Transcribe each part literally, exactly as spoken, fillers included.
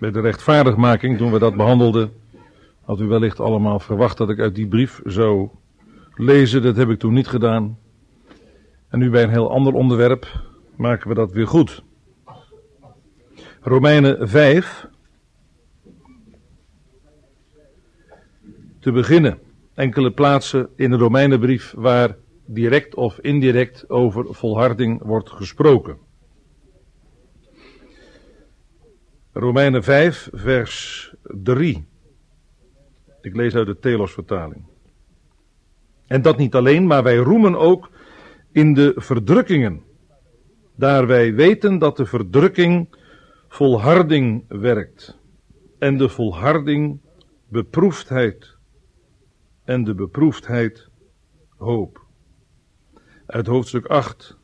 Bij de rechtvaardigmaking, toen we dat behandelden, had u wellicht allemaal verwacht dat ik uit die brief zou lezen. Dat heb ik toen niet gedaan. En nu bij een heel ander onderwerp maken we dat weer goed. Romeinen vijf. Te beginnen. Enkele plaatsen in de Romeinenbrief waar direct of indirect over volharding wordt gesproken. Romeinen vijf, vers drie. Ik lees uit de Telos-vertaling. En dat niet alleen, maar wij roemen ook in de verdrukkingen. Daar wij weten dat de verdrukking volharding werkt. En de volharding beproefdheid. En de beproefdheid hoop. Uit hoofdstuk acht.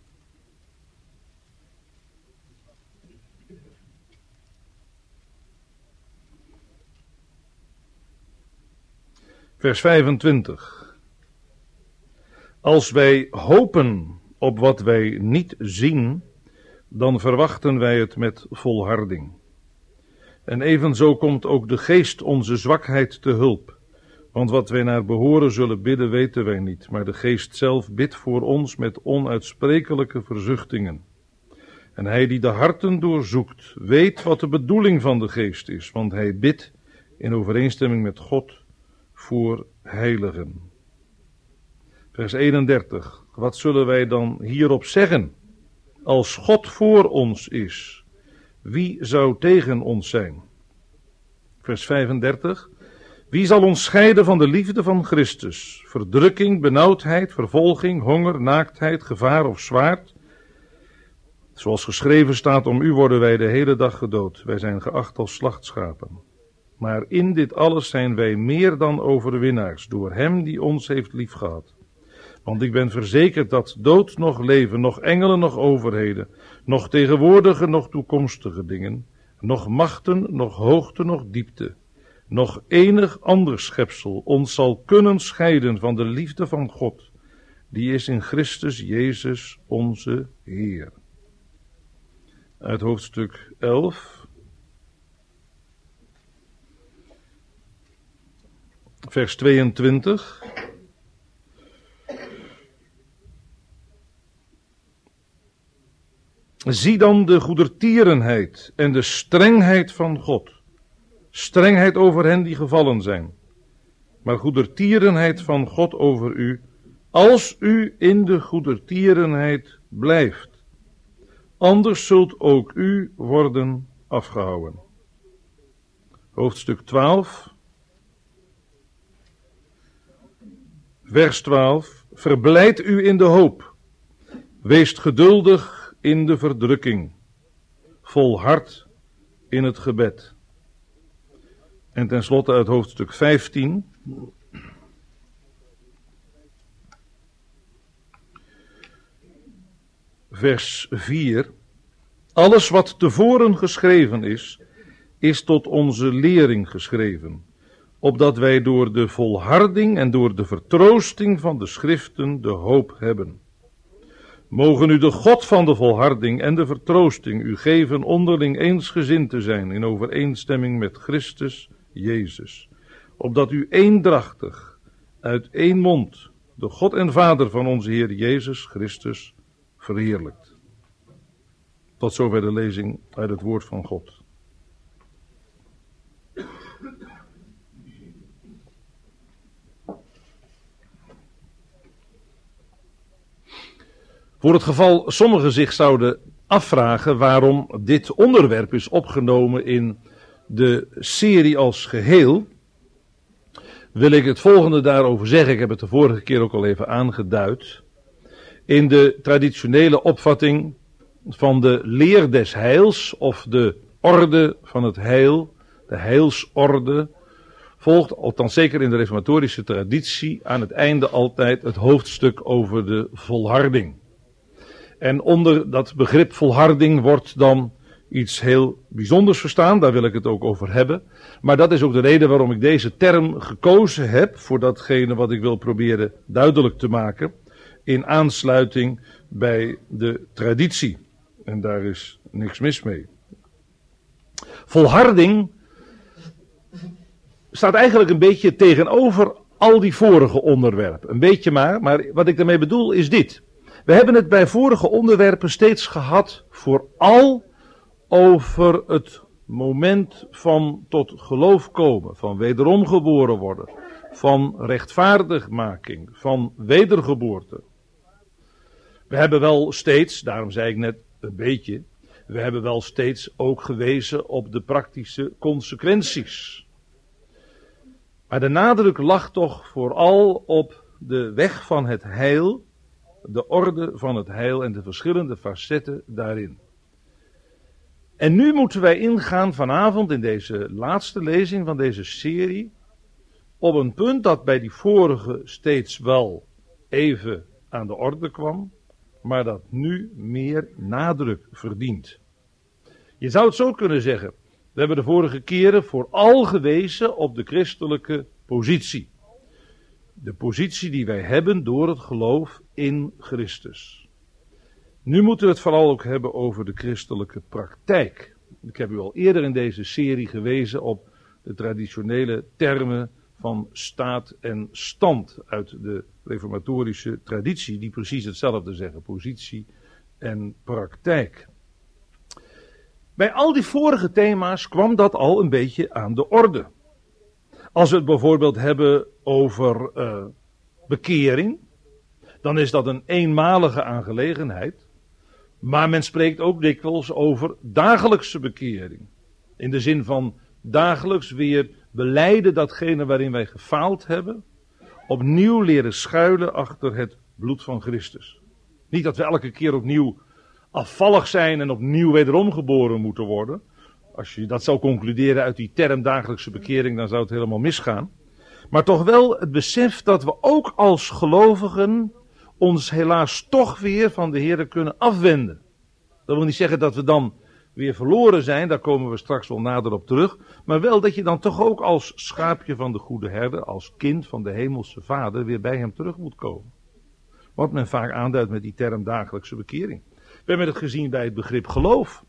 Vers vijfentwintig. Als wij hopen op wat wij niet zien, dan verwachten wij het met volharding. En evenzo komt ook de geest onze zwakheid te hulp. Want wat wij naar behoren zullen bidden, weten wij niet. Maar de geest zelf bidt voor ons met onuitsprekelijke verzuchtingen. En hij die de harten doorzoekt, weet wat de bedoeling van de geest is. Want hij bidt in overeenstemming met God voor heiligen. Vers eenendertig. Wat zullen wij dan hierop zeggen? Als God voor ons is, wie zou tegen ons zijn? Vers vijfendertig. Wie zal ons scheiden van de liefde van Christus? Verdrukking, benauwdheid, vervolging, honger, naaktheid, gevaar of zwaard? Zoals geschreven staat, om u worden wij de hele dag gedood. Wij zijn geacht als slachtschapen. Maar in dit alles zijn wij meer dan overwinnaars, door hem die ons heeft liefgehad. Want ik ben verzekerd dat dood nog leven, nog engelen, nog overheden, nog tegenwoordige, nog toekomstige dingen, nog machten, nog hoogte, nog diepte, nog enig ander schepsel ons zal kunnen scheiden van de liefde van God, die is in Christus Jezus onze Heer. Uit hoofdstuk elf, vers tweeëntwintig. Zie dan de goedertierenheid en de strengheid van God. Strengheid over hen die gevallen zijn. Maar goedertierenheid van God over u, als u in de goedertierenheid blijft. Anders zult ook u worden afgehouden. Hoofdstuk twaalf. Vers twaalf. Verblijd u in de hoop. Wees geduldig in de verdrukking. Volhard in het gebed. En tenslotte uit hoofdstuk vijftien. Vers vier. Alles wat tevoren geschreven is, is tot onze lering geschreven, opdat wij door de volharding en door de vertroosting van de schriften de hoop hebben. Mogen u de God van de volharding en de vertroosting u geven onderling eensgezind te zijn in overeenstemming met Christus Jezus, opdat u eendrachtig uit één mond de God en Vader van onze Heer Jezus Christus verheerlijkt. Tot zover de lezing uit het woord van God. Voor het geval sommigen zich zouden afvragen waarom dit onderwerp is opgenomen in de serie als geheel, wil ik het volgende daarover zeggen. Ik heb het de vorige keer ook al even aangeduid. In de traditionele opvatting van de leer des heils, of de orde van het heil, de heilsorde, volgt, althans zeker in de reformatorische traditie, aan het einde altijd het hoofdstuk over de volharding. En onder dat begrip volharding wordt dan iets heel bijzonders verstaan, daar wil ik het ook over hebben. Maar dat is ook de reden waarom ik deze term gekozen heb, voor datgene wat ik wil proberen duidelijk te maken, in aansluiting bij de traditie. En daar is niks mis mee. Volharding staat eigenlijk een beetje tegenover al die vorige onderwerpen. Een beetje maar, maar wat ik daarmee bedoel is dit. We hebben het bij vorige onderwerpen steeds gehad vooral over het moment van tot geloof komen, van wederom geboren worden, van rechtvaardigmaking, van wedergeboorte. We hebben wel steeds, daarom zei ik net een beetje, we hebben wel steeds ook gewezen op de praktische consequenties. Maar de nadruk lag toch vooral op de weg van het heil, de orde van het heil en de verschillende facetten daarin. En nu moeten wij ingaan vanavond in deze laatste lezing van deze serie op een punt dat bij die vorige steeds wel even aan de orde kwam, maar dat nu meer nadruk verdient. Je zou het zo kunnen zeggen. We hebben de vorige keren vooral gewezen op de christelijke positie. De positie die wij hebben door het geloof in Christus. Nu moeten we het vooral ook hebben over de christelijke praktijk. Ik heb u al eerder in deze serie gewezen op de traditionele termen van staat en stand uit de reformatorische traditie, die precies hetzelfde zeggen, positie en praktijk. Bij al die vorige thema's kwam dat al een beetje aan de orde. Als we het bijvoorbeeld hebben over uh, bekering, dan is dat een eenmalige aangelegenheid. Maar men spreekt ook dikwijls over dagelijkse bekering. In de zin van dagelijks weer belijden datgene waarin wij gefaald hebben. Opnieuw leren schuilen achter het bloed van Christus. Niet dat we elke keer opnieuw afvallig zijn en opnieuw wederom geboren moeten worden. Als je dat zou concluderen uit die term dagelijkse bekering, dan zou het helemaal misgaan. Maar toch wel het besef dat we ook als gelovigen ons helaas toch weer van de Heer kunnen afwenden. Dat wil niet zeggen dat we dan weer verloren zijn, daar komen we straks wel nader op terug. Maar wel dat je dan toch ook als schaapje van de goede herder, als kind van de hemelse Vader, weer bij hem terug moet komen. Wat men vaak aanduidt met die term dagelijkse bekering. We hebben het gezien bij het begrip geloof.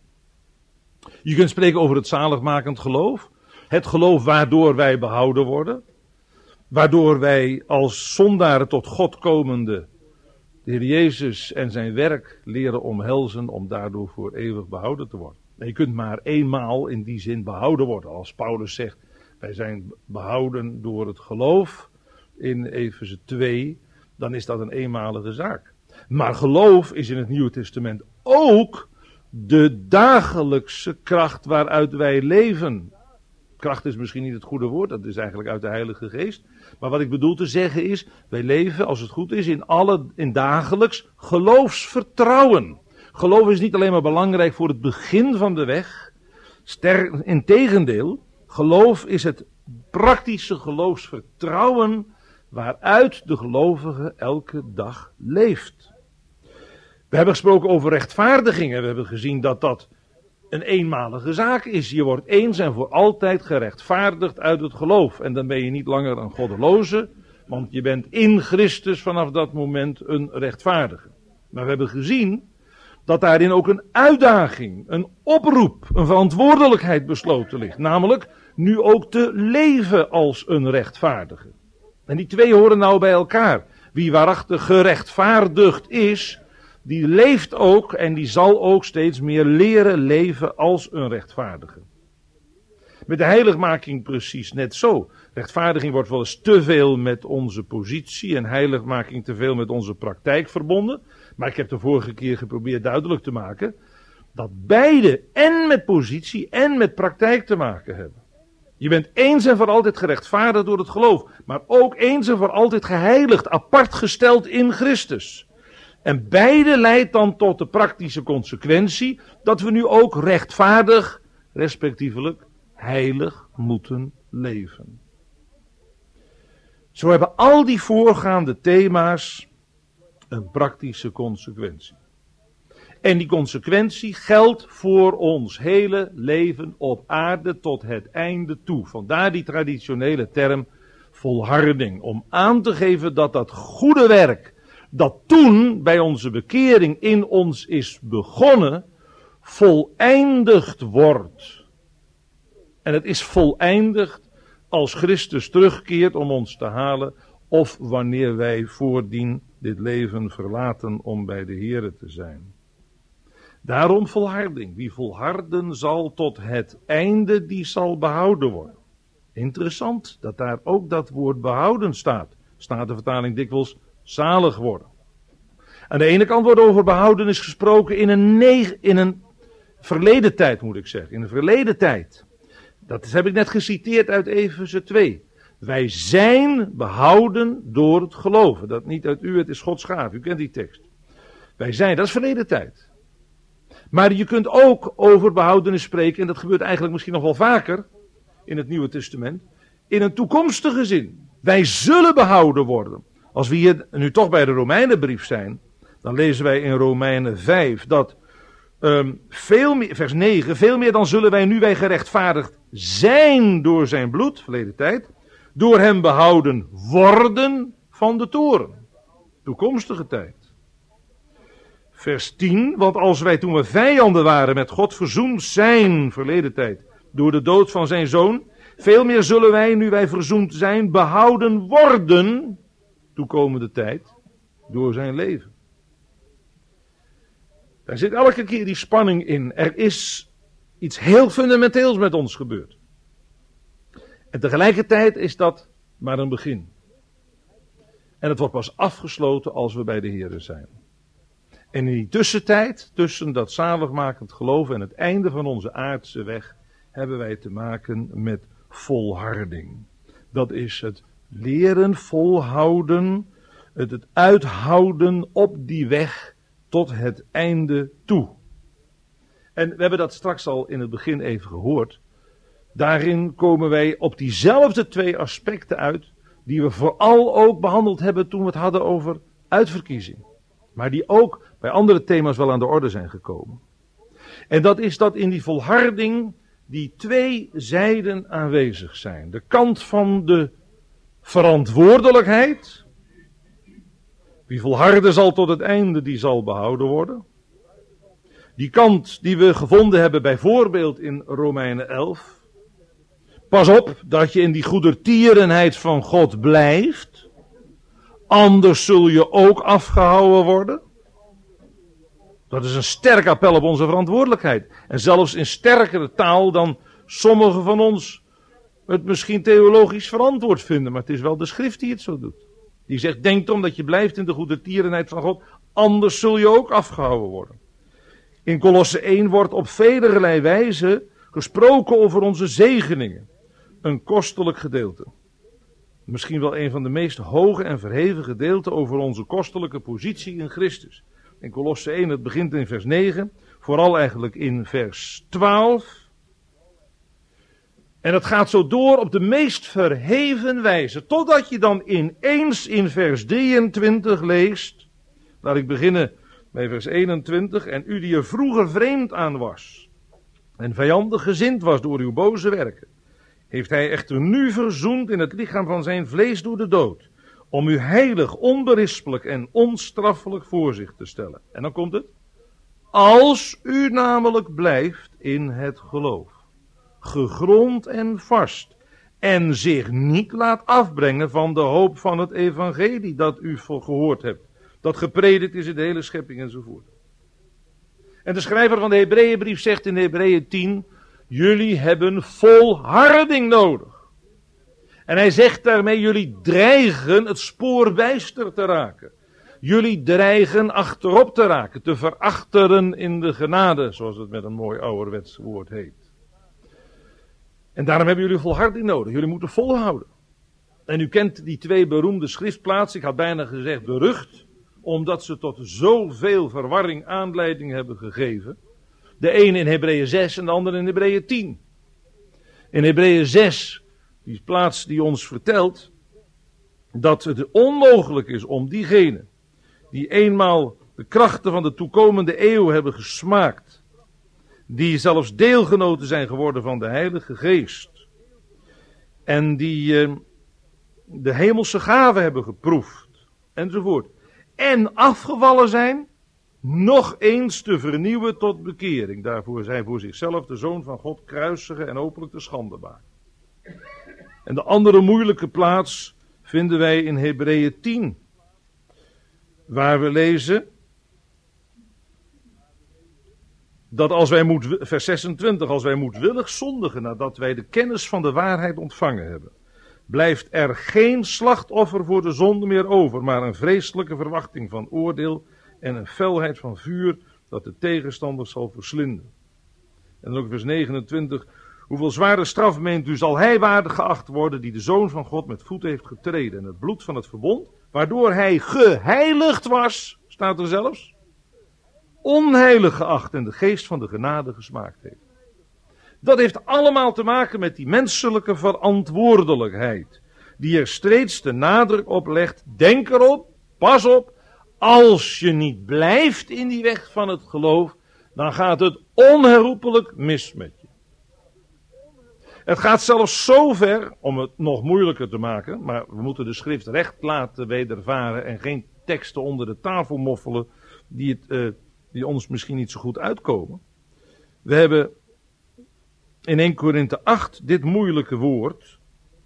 Je kunt spreken over het zaligmakend geloof. Het geloof waardoor wij behouden worden. Waardoor wij als zondaren tot God komende de Heer Jezus en zijn werk leren omhelzen om daardoor voor eeuwig behouden te worden. En je kunt maar eenmaal in die zin behouden worden. Als Paulus zegt, wij zijn behouden door het geloof in Efeze twee, dan is dat een eenmalige zaak. Maar geloof is in het Nieuwe Testament ook de dagelijkse kracht waaruit wij leven. Kracht is misschien niet het goede woord, dat is eigenlijk uit de Heilige Geest. Maar wat ik bedoel te zeggen is, wij leven, als het goed is, in, alle, in dagelijks geloofsvertrouwen. Geloof is niet alleen maar belangrijk voor het begin van de weg. Ster, integendeel, geloof is het praktische geloofsvertrouwen waaruit de gelovige elke dag leeft. We hebben gesproken over rechtvaardiging en we hebben gezien dat dat een eenmalige zaak is. Je wordt eens en voor altijd gerechtvaardigd uit het geloof. En dan ben je niet langer een goddeloze, want je bent in Christus vanaf dat moment een rechtvaardige. Maar we hebben gezien dat daarin ook een uitdaging, een oproep, een verantwoordelijkheid besloten ligt. Namelijk nu ook te leven als een rechtvaardige. En die twee horen nou bij elkaar. Wie waarachtig gerechtvaardigd is, die leeft ook en die zal ook steeds meer leren leven als een rechtvaardige. Met de heiligmaking precies net zo. Rechtvaardiging wordt wel eens te veel met onze positie en heiligmaking te veel met onze praktijk verbonden. Maar ik heb de vorige keer geprobeerd duidelijk te maken dat beide en met positie en met praktijk te maken hebben. Je bent eens en voor altijd gerechtvaardigd door het geloof, maar ook eens en voor altijd geheiligd, apart gesteld in Christus. En beide leidt dan tot de praktische consequentie dat we nu ook rechtvaardig, respectievelijk heilig moeten leven. Zo hebben al die voorgaande thema's een praktische consequentie. En die consequentie geldt voor ons hele leven op aarde tot het einde toe. Vandaar die traditionele term volharding. Om aan te geven dat dat goede werk, dat toen bij onze bekering in ons is begonnen, voleindigd wordt. En het is voleindigd als Christus terugkeert om ons te halen, of wanneer wij voordien dit leven verlaten om bij de Here te zijn. Daarom volharding. Wie volharden zal tot het einde, die zal behouden worden. Interessant dat daar ook dat woord behouden staat. Staat de vertaling dikwijls zalig worden. Aan de ene kant wordt over behoudenis gesproken in een, neg- in een verleden tijd, moet ik zeggen. In een verleden tijd. Dat heb ik net geciteerd uit Efeze twee. Wij zijn behouden door het geloven. Dat niet uit u, het is Gods gave. U kent die tekst. Wij zijn, dat is verleden tijd. Maar je kunt ook over behoudenis spreken, en dat gebeurt eigenlijk misschien nog wel vaker in het Nieuwe Testament, in een toekomstige zin. Wij zullen behouden worden. Als we hier nu toch bij de Romeinenbrief zijn, dan lezen wij in Romeinen vijf dat um, veel meer, vers negen, veel meer dan zullen wij nu wij gerechtvaardigd zijn door zijn bloed, verleden tijd, door hem behouden worden van de toorn. Toekomstige tijd. Vers tien, want als wij toen we vijanden waren met God verzoend zijn, verleden tijd, door de dood van zijn zoon, veel meer zullen wij, nu wij verzoend zijn, behouden worden, toekomende tijd, door zijn leven. Daar zit elke keer die spanning in. Er is iets heel fundamenteels met ons gebeurd. En tegelijkertijd is dat maar een begin. En het wordt pas afgesloten als we bij de Here zijn. En in die tussentijd, tussen dat zaligmakend geloof en het einde van onze aardse weg, hebben wij te maken met volharding. Dat is het leren volhouden, het, het uithouden op die weg tot het einde toe. En we hebben dat straks al in het begin even gehoord. Daarin komen wij op diezelfde twee aspecten uit, die we vooral ook behandeld hebben toen we het hadden over uitverkiezing. Maar die ook bij andere thema's wel aan de orde zijn gekomen. En dat is dat in die volharding die twee zijden aanwezig zijn. De kant van de verantwoordelijkheid. Wie volharden zal tot het einde, die zal behouden worden. Die kant die we gevonden hebben bijvoorbeeld in Romeinen elf. Pas op dat je in die goedertierenheid van God blijft. Anders zul je ook afgehouden worden. Dat is een sterk appel op onze verantwoordelijkheid. En zelfs in sterkere taal dan sommigen van ons het misschien theologisch verantwoord vinden. Maar het is wel de schrift die het zo doet. Die zegt, denk erom dat je blijft in de goedertierenheid van God. Anders zul je ook afgehouden worden. In Kolosse één wordt op velerlei wijze gesproken over onze zegeningen. Een kostelijk gedeelte. Misschien wel een van de meest hoge en verheven gedeelten over onze kostelijke positie in Christus. In Kolosse één, het begint in vers negen, vooral eigenlijk in vers twaalf. En het gaat zo door op de meest verheven wijze, totdat je dan ineens in vers drieëntwintig leest. Laat ik beginnen bij vers eenentwintig. En u die er vroeger vreemd aan was en vijandig gezind was door uw boze werken, heeft hij echter nu verzoend in het lichaam van zijn vlees door de dood, om u heilig, onberispelijk en onstraffelijk voor zich te stellen. En dan komt het. Als u namelijk blijft in het geloof, gegrond en vast, en zich niet laat afbrengen van de hoop van het evangelie dat u gehoord hebt, dat gepredikt is in de hele schepping enzovoort. En de schrijver van de Hebreeënbrief zegt in Hebreeën tien, jullie hebben volharding nodig. En hij zegt daarmee, jullie dreigen het spoor bijster te raken. Jullie dreigen achterop te raken, te verachteren in de genade, zoals het met een mooi ouderwets woord heet. En daarom hebben jullie volharding nodig. Jullie moeten volhouden. En u kent die twee beroemde schriftplaatsen, ik had bijna gezegd berucht, omdat ze tot zoveel verwarring aanleiding hebben gegeven. De ene in Hebreeën zes en de andere in Hebreeën tien. In Hebreeën zes, die plaats die ons vertelt dat het onmogelijk is om diegenen die eenmaal de krachten van de toekomende eeuw hebben gesmaakt, die zelfs deelgenoten zijn geworden van de Heilige Geest en die uh, de hemelse gaven hebben geproefd enzovoort en afgevallen zijn, nog eens te vernieuwen tot bekering. Daarvoor zij voor zichzelf de Zoon van God kruisigen en openlijk te schande maken. En de andere moeilijke plaats vinden wij in Hebreeën tien. Waar we lezen dat als wij moet, vers zesentwintig, als wij moedwillig zondigen nadat wij de kennis van de waarheid ontvangen hebben, blijft er geen slachtoffer voor de zonde meer over, maar een vreselijke verwachting van oordeel en een felheid van vuur dat de tegenstanders zal verslinden. En dan ook vers negenentwintig. Hoeveel zware straf meent u zal hij waardig geacht worden die de Zoon van God met voet heeft getreden en het bloed van het verbond, waardoor hij geheiligd was, staat er zelfs, onheilig geacht en de geest van de genade gesmaakt heeft. Dat heeft allemaal te maken met die menselijke verantwoordelijkheid, die er steeds de nadruk op legt. Denk erop, pas op, als je niet blijft in die weg van het geloof, dan gaat het onherroepelijk mis met je. Het gaat zelfs zo ver, om het nog moeilijker te maken, maar we moeten de schrift recht laten wedervaren en geen teksten onder de tafel moffelen die, het, uh, die ons misschien niet zo goed uitkomen. We hebben in eerste Korinthe acht dit moeilijke woord,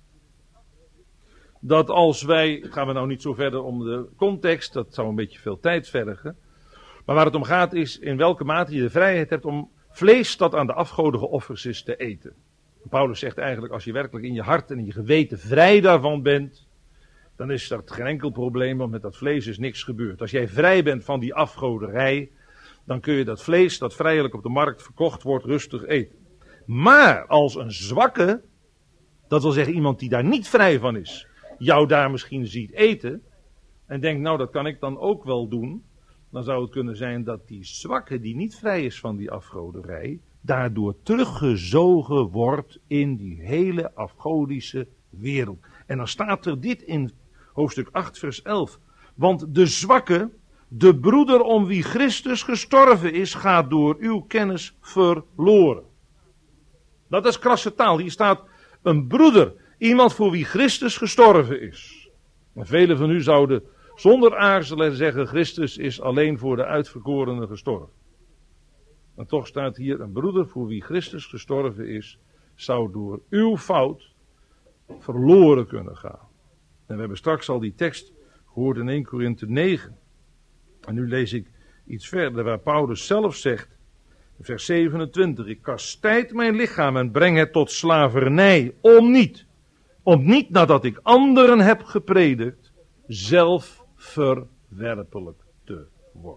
dat als wij, gaan we nou niet zo verder om de context, dat zou een beetje veel tijd vergen, maar waar het om gaat is in welke mate je de vrijheid hebt om vlees dat aan de afgodige offers is te eten. Paulus zegt eigenlijk, als je werkelijk in je hart en in je geweten vrij daarvan bent, dan is dat geen enkel probleem, want met dat vlees is niks gebeurd. Als jij vrij bent van die afgoderij, dan kun je dat vlees dat vrijelijk op de markt verkocht wordt rustig eten. Maar als een zwakke, dat wil zeggen iemand die daar niet vrij van is, jou daar misschien ziet eten en denkt, nou dat kan ik dan ook wel doen, dan zou het kunnen zijn dat die zwakke die niet vrij is van die afgoderij, daardoor teruggezogen wordt in die hele afgodische wereld. En dan staat er dit in hoofdstuk acht vers elf. Want de zwakke, de broeder om wie Christus gestorven is, gaat door uw kennis verloren. Dat is krasse taal. Hier staat een broeder, iemand voor wie Christus gestorven is. En velen van u zouden zonder aarzelen zeggen, Christus is alleen voor de uitverkorenen gestorven. En toch staat hier een broeder voor wie Christus gestorven is, zou door uw fout verloren kunnen gaan. En we hebben straks al die tekst gehoord in eerste Korinthe negen. En nu lees ik iets verder waar Paulus zelf zegt, vers zevenentwintig, ik kastijd mijn lichaam en breng het tot slavernij, om niet, om niet nadat ik anderen heb gepredikt, zelf verwerpelijk te worden.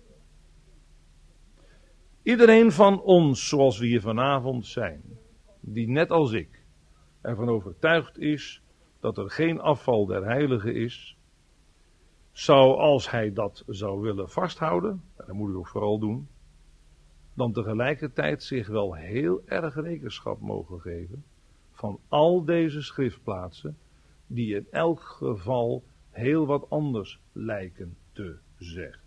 Iedereen van ons, zoals we hier vanavond zijn, die net als ik ervan overtuigd is dat er geen afval der heiligen is, zou als hij dat zou willen vasthouden, en dat moet hij ook vooral doen, dan tegelijkertijd zich wel heel erg rekenschap mogen geven van al deze schriftplaatsen die in elk geval heel wat anders lijken te zeggen.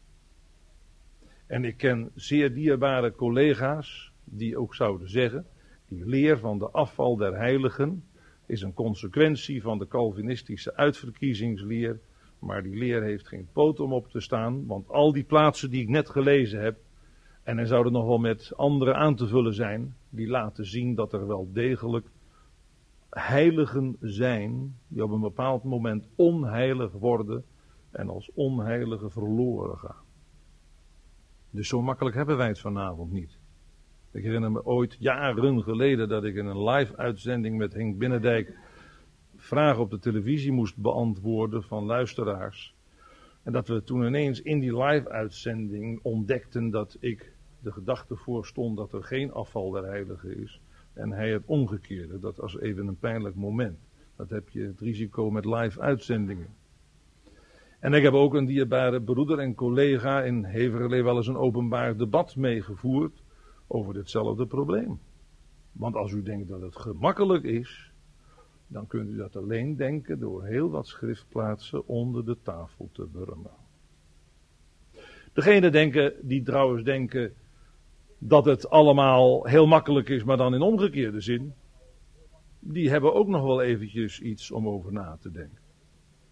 En ik ken zeer dierbare collega's die ook zouden zeggen, die leer van de afval der heiligen is een consequentie van de Calvinistische uitverkiezingsleer, maar die leer heeft geen poot om op te staan, want al die plaatsen die ik net gelezen heb, en er zouden nog wel met andere aan te vullen zijn, die laten zien dat er wel degelijk heiligen zijn, die op een bepaald moment onheilig worden en als onheilige verloren gaan. Dus zo makkelijk hebben wij het vanavond niet. Ik herinner me ooit jaren geleden dat ik in een live uitzending met Henk Binnendijk vragen op de televisie moest beantwoorden van luisteraars. En dat we toen ineens in die live uitzending ontdekten dat ik de gedachte voorstond dat er geen afval der heiligen is. En hij het omgekeerde. Dat was even een pijnlijk moment. Dat heb je het risico met live uitzendingen. En ik heb ook een dierbare broeder en collega in Heverlee wel eens een openbaar debat meegevoerd over ditzelfde probleem. Want als u denkt dat het gemakkelijk is, dan kunt u dat alleen denken door heel wat schriftplaatsen onder de tafel te burmen. Degene denken, die trouwens denken dat het allemaal heel makkelijk is, maar dan in omgekeerde zin, die hebben ook nog wel eventjes iets om over na te denken.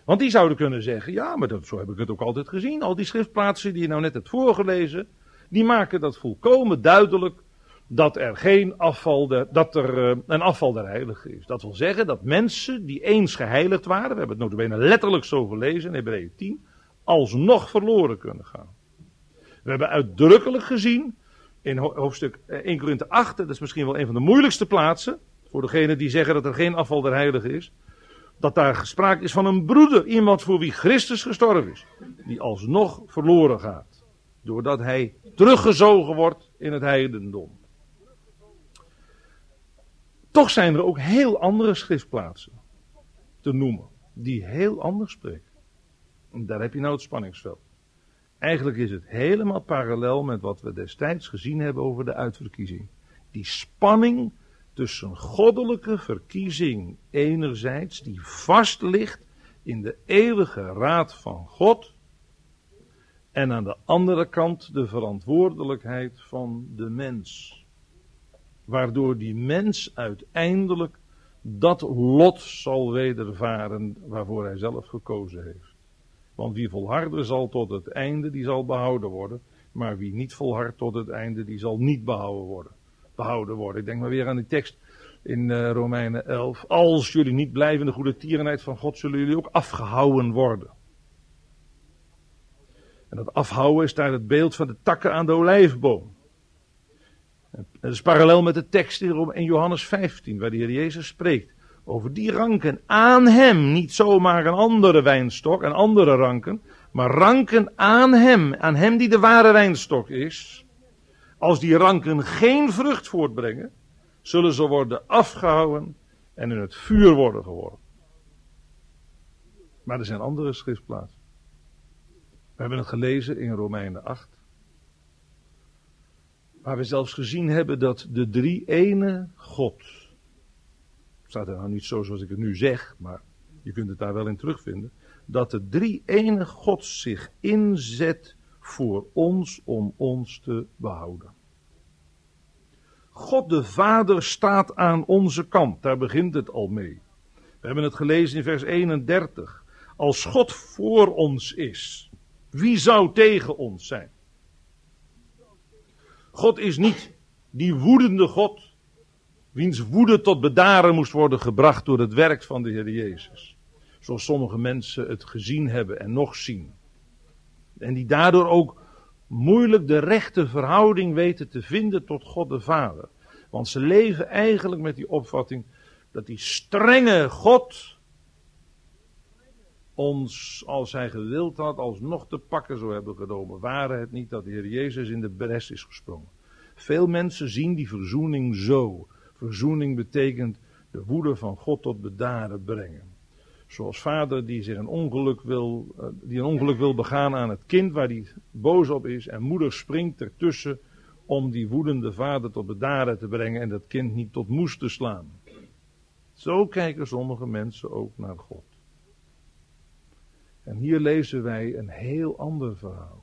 Want die zouden kunnen zeggen, ja, maar dat, zo heb ik het ook altijd gezien. Al die schriftplaatsen die je nou net hebt voorgelezen, die maken dat volkomen duidelijk dat er geen afval, de, dat er uh, een afval der heiligen is. Dat wil zeggen dat mensen die eens geheiligd waren, we hebben het nota bene letterlijk zo gelezen in Hebreeën tien, alsnog verloren kunnen gaan. We hebben uitdrukkelijk gezien in hoofdstuk één Korinthe acht, dat is misschien wel een van de moeilijkste plaatsen, voor degenen die zeggen dat er geen afval der heiligen is, dat daar sprake is van een broeder, iemand voor wie Christus gestorven is, die alsnog verloren gaat, doordat hij teruggezogen wordt in het heidendom. Toch zijn er ook heel andere schriftplaatsen te noemen, die heel anders spreken. En daar heb je nou het spanningsveld. Eigenlijk is het helemaal parallel met wat we destijds gezien hebben over de uitverkiezing. Die spanning tussen goddelijke verkiezing enerzijds, die vast ligt in de eeuwige raad van God, en aan de andere kant de verantwoordelijkheid van de mens. Waardoor die mens uiteindelijk dat lot zal wedervaren waarvoor hij zelf gekozen heeft. Want wie volharden zal tot het einde, die zal behouden worden. Maar wie niet volhardt tot het einde, die zal niet behouden worden. Behouden worden. Ik denk maar weer aan die tekst in uh, Romeinen elf. Als jullie niet blijven in de goede tierenheid van God, zullen jullie ook afgehouden worden. En dat afhouden is daar het beeld van de takken aan de olijfboom. Dat is parallel met de tekst in Johannes vijftien, waar de Heer Jezus spreekt over die ranken aan hem. Niet zomaar een andere wijnstok en andere ranken, maar ranken aan hem, aan hem die de ware wijnstok is. Als die ranken geen vrucht voortbrengen, zullen ze worden afgehouden en in het vuur worden geworpen. Maar er zijn andere schriftplaatsen. We hebben het gelezen in Romeinen acht. Waar we zelfs gezien hebben dat de drie ene God, staat er nou niet zo zoals ik het nu zeg, maar je kunt het daar wel in terugvinden, dat de drie ene God zich inzet voor ons om ons te behouden. God de Vader staat aan onze kant, daar begint het al mee. We hebben het gelezen in vers eenendertig. Als God voor ons is, wie zou tegen ons zijn? God is niet die woedende God, wiens woede tot bedaren moest worden gebracht door het werk van de Heer Jezus. Zoals sommige mensen het gezien hebben en nog zien. En die daardoor ook moeilijk de rechte verhouding weten te vinden tot God de Vader. Want ze leven eigenlijk met die opvatting dat die strenge God ons, als hij gewild had, alsnog te pakken zou hebben genomen. Waren het niet dat de Heer Jezus in de bres is gesprongen. Veel mensen zien die verzoening zo. Verzoening betekent de woede van God tot bedaren brengen. Zoals vader die zich een ongeluk wil, die een ongeluk wil begaan aan het kind waar hij boos op is. En moeder springt ertussen om die woedende vader tot bedaren te brengen en dat kind niet tot moes te slaan. Zo kijken sommige mensen ook naar God. En hier lezen wij een heel ander verhaal.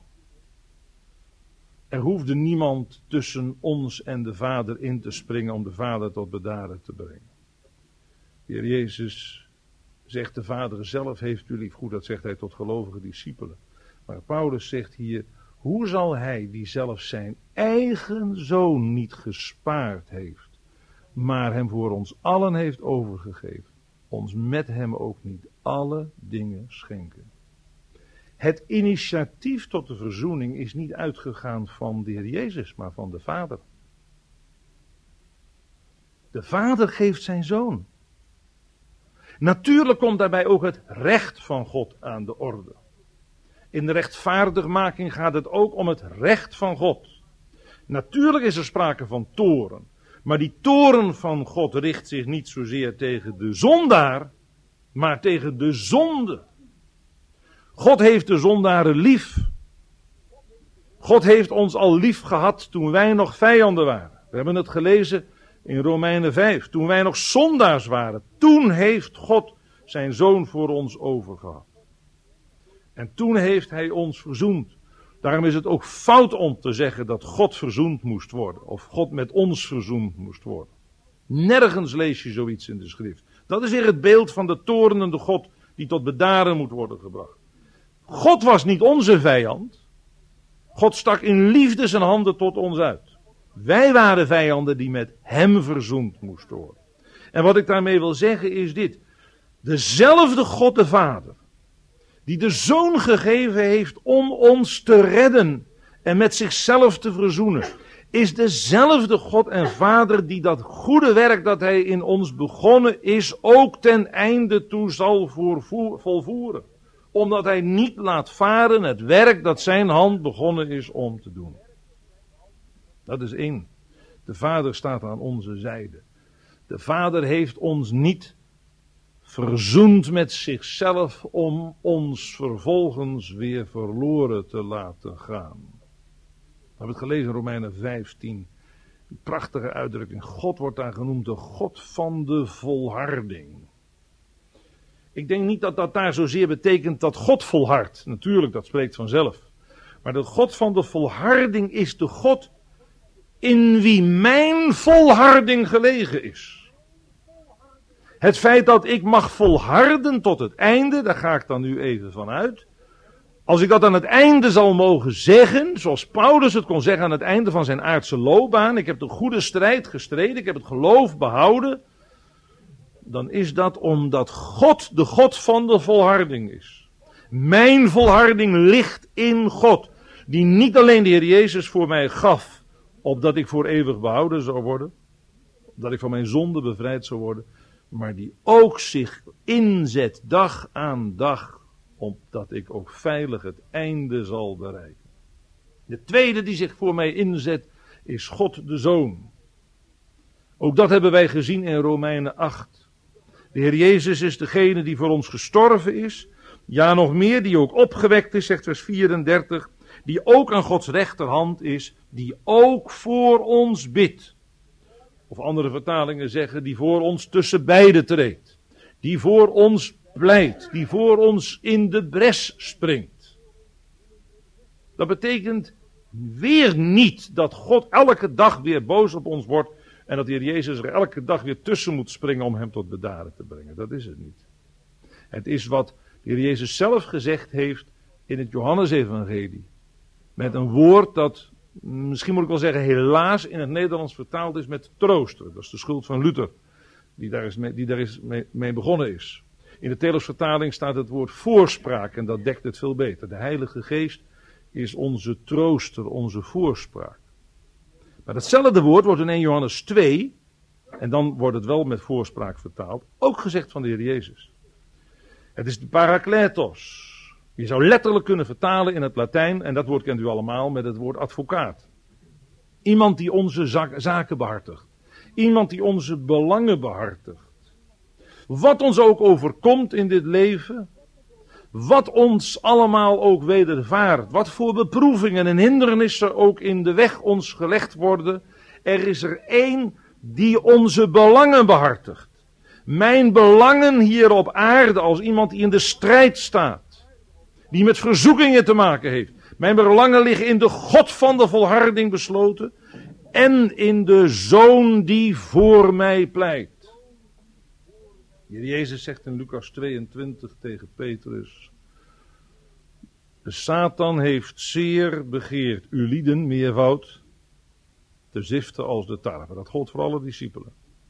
Er hoefde niemand tussen ons en de Vader in te springen om de Vader tot bedaren te brengen. De Heer Jezus zegt, de Vader zelf heeft u lief. Goed, dat zegt hij tot gelovige discipelen. Maar Paulus zegt hier, hoe zal hij die zelf zijn eigen zoon niet gespaard heeft, maar hem voor ons allen heeft overgegeven, ons met hem ook niet alle dingen schenken. Het initiatief tot de verzoening is niet uitgegaan van de Heer Jezus, maar van de Vader. De Vader geeft zijn zoon. Natuurlijk komt daarbij ook het recht van God aan de orde. In de rechtvaardigmaking gaat het ook om het recht van God. Natuurlijk is er sprake van toorn. Maar die toorn van God richt zich niet zozeer tegen de zondaar, maar tegen de zonde. God heeft de zondaren lief. God heeft ons al lief gehad toen wij nog vijanden waren. We hebben het gelezen in Romeinen vijf. Toen wij nog zondaars waren. Toen heeft God zijn zoon voor ons overgehad. En toen heeft hij ons verzoend. Daarom is het ook fout om te zeggen dat God verzoend moest worden. Of God met ons verzoend moest worden. Nergens lees je zoiets in de schrift. Dat is weer het beeld van de toornende God die tot bedaren moet worden gebracht. God was niet onze vijand. God stak in liefde zijn handen tot ons uit. Wij waren vijanden die met hem verzoend moesten worden. En wat ik daarmee wil zeggen is dit. Dezelfde God de Vader, die de Zoon gegeven heeft om ons te redden en met zichzelf te verzoenen, is dezelfde God en Vader die dat goede werk dat hij in ons begonnen is ook ten einde toe zal volvoeren. Omdat hij niet laat varen het werk dat zijn hand begonnen is om te doen. Dat is één. De Vader staat aan onze zijde. De Vader heeft ons niet verzoend met zichzelf om ons vervolgens weer verloren te laten gaan. We hebben het gelezen in Romeinen vijftien. Een prachtige uitdrukking. God wordt daar genoemd de God van de volharding. Ik denk niet dat dat daar zozeer betekent dat God volhardt. Natuurlijk, dat spreekt vanzelf. Maar de God van de volharding is de God in wie mijn volharding gelegen is. Het feit dat ik mag volharden tot het einde, daar ga ik dan nu even van uit. Als ik dat aan het einde zal mogen zeggen, zoals Paulus het kon zeggen aan het einde van zijn aardse loopbaan, ik heb de goede strijd gestreden, ik heb het geloof behouden, dan is dat omdat God de God van de volharding is. Mijn volharding ligt in God, die niet alleen de Heer Jezus voor mij gaf, opdat ik voor eeuwig behouden zou worden, opdat ik van mijn zonde bevrijd zou worden, maar die ook zich inzet dag aan dag, opdat ik ook veilig het einde zal bereiken. De tweede die zich voor mij inzet, is God de Zoon. Ook dat hebben wij gezien in Romeinen acht. De Heer Jezus is degene die voor ons gestorven is. Ja, nog meer, die ook opgewekt is, zegt vers vierendertig. Die ook aan Gods rechterhand is, die ook voor ons bidt. Of andere vertalingen zeggen, die voor ons tussen beiden treedt. Die voor ons pleit, die voor ons in de bres springt. Dat betekent weer niet dat God elke dag weer boos op ons wordt en dat de Heer Jezus er elke dag weer tussen moet springen om hem tot bedaren te brengen. Dat is het niet. Het is wat de Heer Jezus zelf gezegd heeft in het Johannesevangelie. Met een woord dat, misschien moet ik wel zeggen, helaas in het Nederlands vertaald is met trooster. Dat is de schuld van Luther, die daar, is mee, die daar is mee, mee begonnen is. In de Telos-vertaling staat het woord voorspraak en dat dekt het veel beter. De Heilige Geest is onze trooster, onze voorspraak. Maar datzelfde woord wordt in eerste Johannes twee, en dan wordt het wel met voorspraak vertaald, ook gezegd van de Heer Jezus. Het is de parakletos. Je zou letterlijk kunnen vertalen in het Latijn, en dat woord kent u allemaal, met het woord advocaat. Iemand die onze zaken behartigt. Iemand die onze belangen behartigt. Wat ons ook overkomt in dit leven, wat ons allemaal ook wedervaart, wat voor beproevingen en hindernissen ook in de weg ons gelegd worden, er is er één die onze belangen behartigt. Mijn belangen hier op aarde als iemand die in de strijd staat, die met verzoekingen te maken heeft. Mijn belangen liggen in de God van de volharding besloten en in de Zoon die voor mij pleit. De Heer Jezus zegt in Lucas tweeëntwintig tegen Petrus: de Satan heeft zeer begeerd u lieden, meervoud, te ziften als de tarwe. Dat gold voor alle discipelen.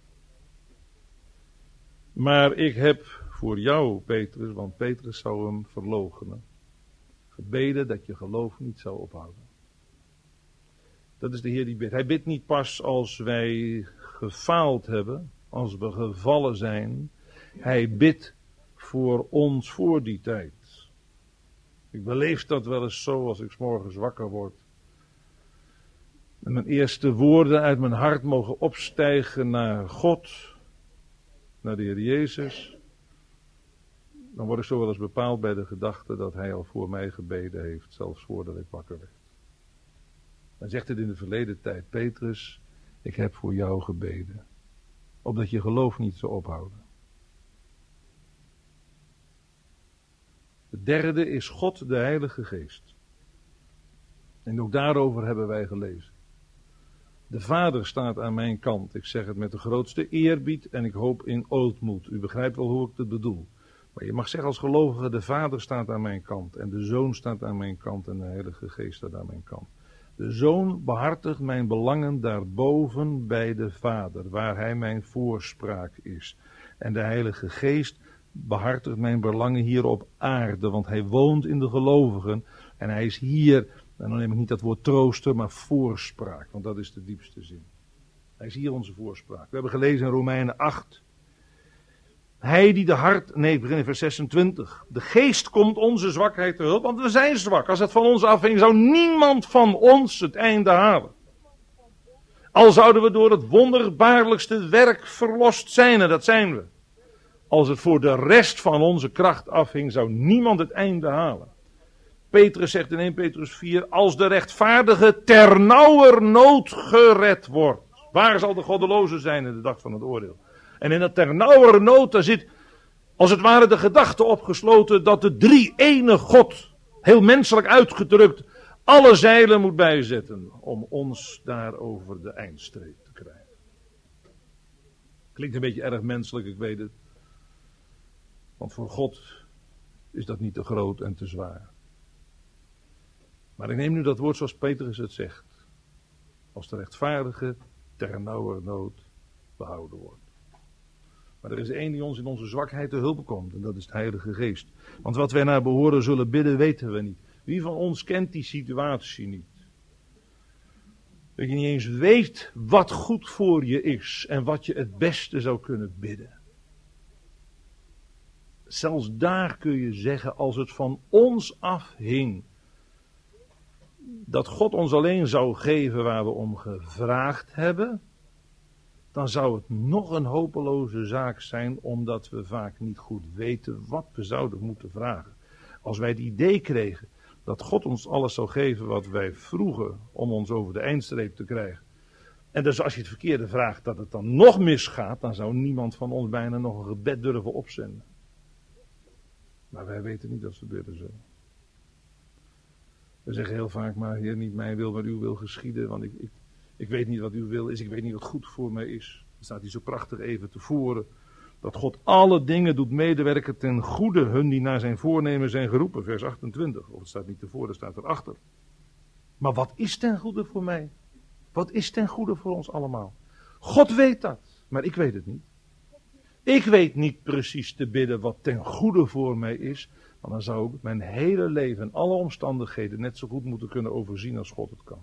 Maar ik heb voor jou, Petrus, want Petrus zou hem verloochenen, gebeden dat je geloof niet zou ophouden. Dat is de Heer die bidt. Hij bidt niet pas als wij gefaald hebben, als we gevallen zijn. Hij bidt voor ons voor die tijd. Ik beleef dat wel eens zo als ik 's morgens wakker word. En mijn eerste woorden uit mijn hart mogen opstijgen naar God, naar de Heer Jezus. Dan word ik zo wel eens bepaald bij de gedachte dat Hij al voor mij gebeden heeft, zelfs voordat ik wakker werd. Dan zegt het in de verleden tijd: Petrus, ik heb voor jou gebeden, opdat je geloof niet zou ophouden. Het derde is God, de Heilige Geest. En ook daarover hebben wij gelezen. De Vader staat aan mijn kant. Ik zeg het met de grootste eerbied en ik hoop in ootmoed. U begrijpt wel hoe ik het bedoel. Maar je mag zeggen als gelovige, de Vader staat aan mijn kant. En de Zoon staat aan mijn kant en de Heilige Geest staat aan mijn kant. De Zoon behartigt mijn belangen daarboven bij de Vader, waar Hij mijn voorspraak is. En de Heilige Geest behartigt mijn belangen hier op aarde, want Hij woont in de gelovigen. En Hij is hier, en dan neem ik niet dat woord trooster, maar voorspraak, want dat is de diepste zin. Hij is hier onze voorspraak. We hebben gelezen in Romeinen acht. Hij die de hart, nee, ik begin in vers zesentwintig. De geest komt onze zwakheid te hulp, want we zijn zwak. Als het van ons afhing, zou niemand van ons het einde halen. Al zouden we door het wonderbaarlijkste werk verlost zijn, en dat zijn we. Als het voor de rest van onze kracht afhing, zou niemand het einde halen. Petrus zegt in eerste Petrus vier, als de rechtvaardige ternauwernood gered wordt. Waar zal de goddeloze zijn in de dag van het oordeel? En in dat ternauwernood, daar zit als het ware de gedachte opgesloten dat de drie-ene God, heel menselijk uitgedrukt, alle zeilen moet bijzetten om ons daar over de eindstreep te krijgen. Klinkt een beetje erg menselijk, ik weet het. Want voor God is dat niet te groot en te zwaar. Maar ik neem nu dat woord zoals Petrus het zegt. Als de rechtvaardige ternauwernood behouden wordt. Maar er is één die ons in onze zwakheid te hulp komt. En dat is de Heilige Geest. Want wat wij naar behoren zullen bidden, weten we niet. Wie van ons kent die situatie niet? Dat je niet eens weet wat goed voor je is. En wat je het beste zou kunnen bidden. Zelfs daar kun je zeggen, als het van ons afhing, dat God ons alleen zou geven waar we om gevraagd hebben, dan zou het nog een hopeloze zaak zijn, omdat we vaak niet goed weten wat we zouden moeten vragen. Als wij het idee kregen dat God ons alles zou geven wat wij vroegen om ons over de eindstreep te krijgen, en dus als je het verkeerde vraagt dat het dan nog misgaat, dan zou niemand van ons bijna nog een gebed durven opzenden. Maar wij weten niet dat we bidden zullen. We zeggen heel vaak, maar Heer, niet mijn wil, maar uw wil geschieden, want ik, ik, ik weet niet wat uw wil is, ik weet niet wat goed voor mij is. Er staat hier zo prachtig even tevoren, dat God alle dingen doet medewerken ten goede hun die naar zijn voornemen zijn geroepen, vers achtentwintig. Of het staat niet tevoren, het staat erachter. Maar wat is ten goede voor mij? Wat is ten goede voor ons allemaal? God weet dat, maar ik weet het niet. Ik weet niet precies te bidden wat ten goede voor mij is, want dan zou ik mijn hele leven en alle omstandigheden net zo goed moeten kunnen overzien als God het kan.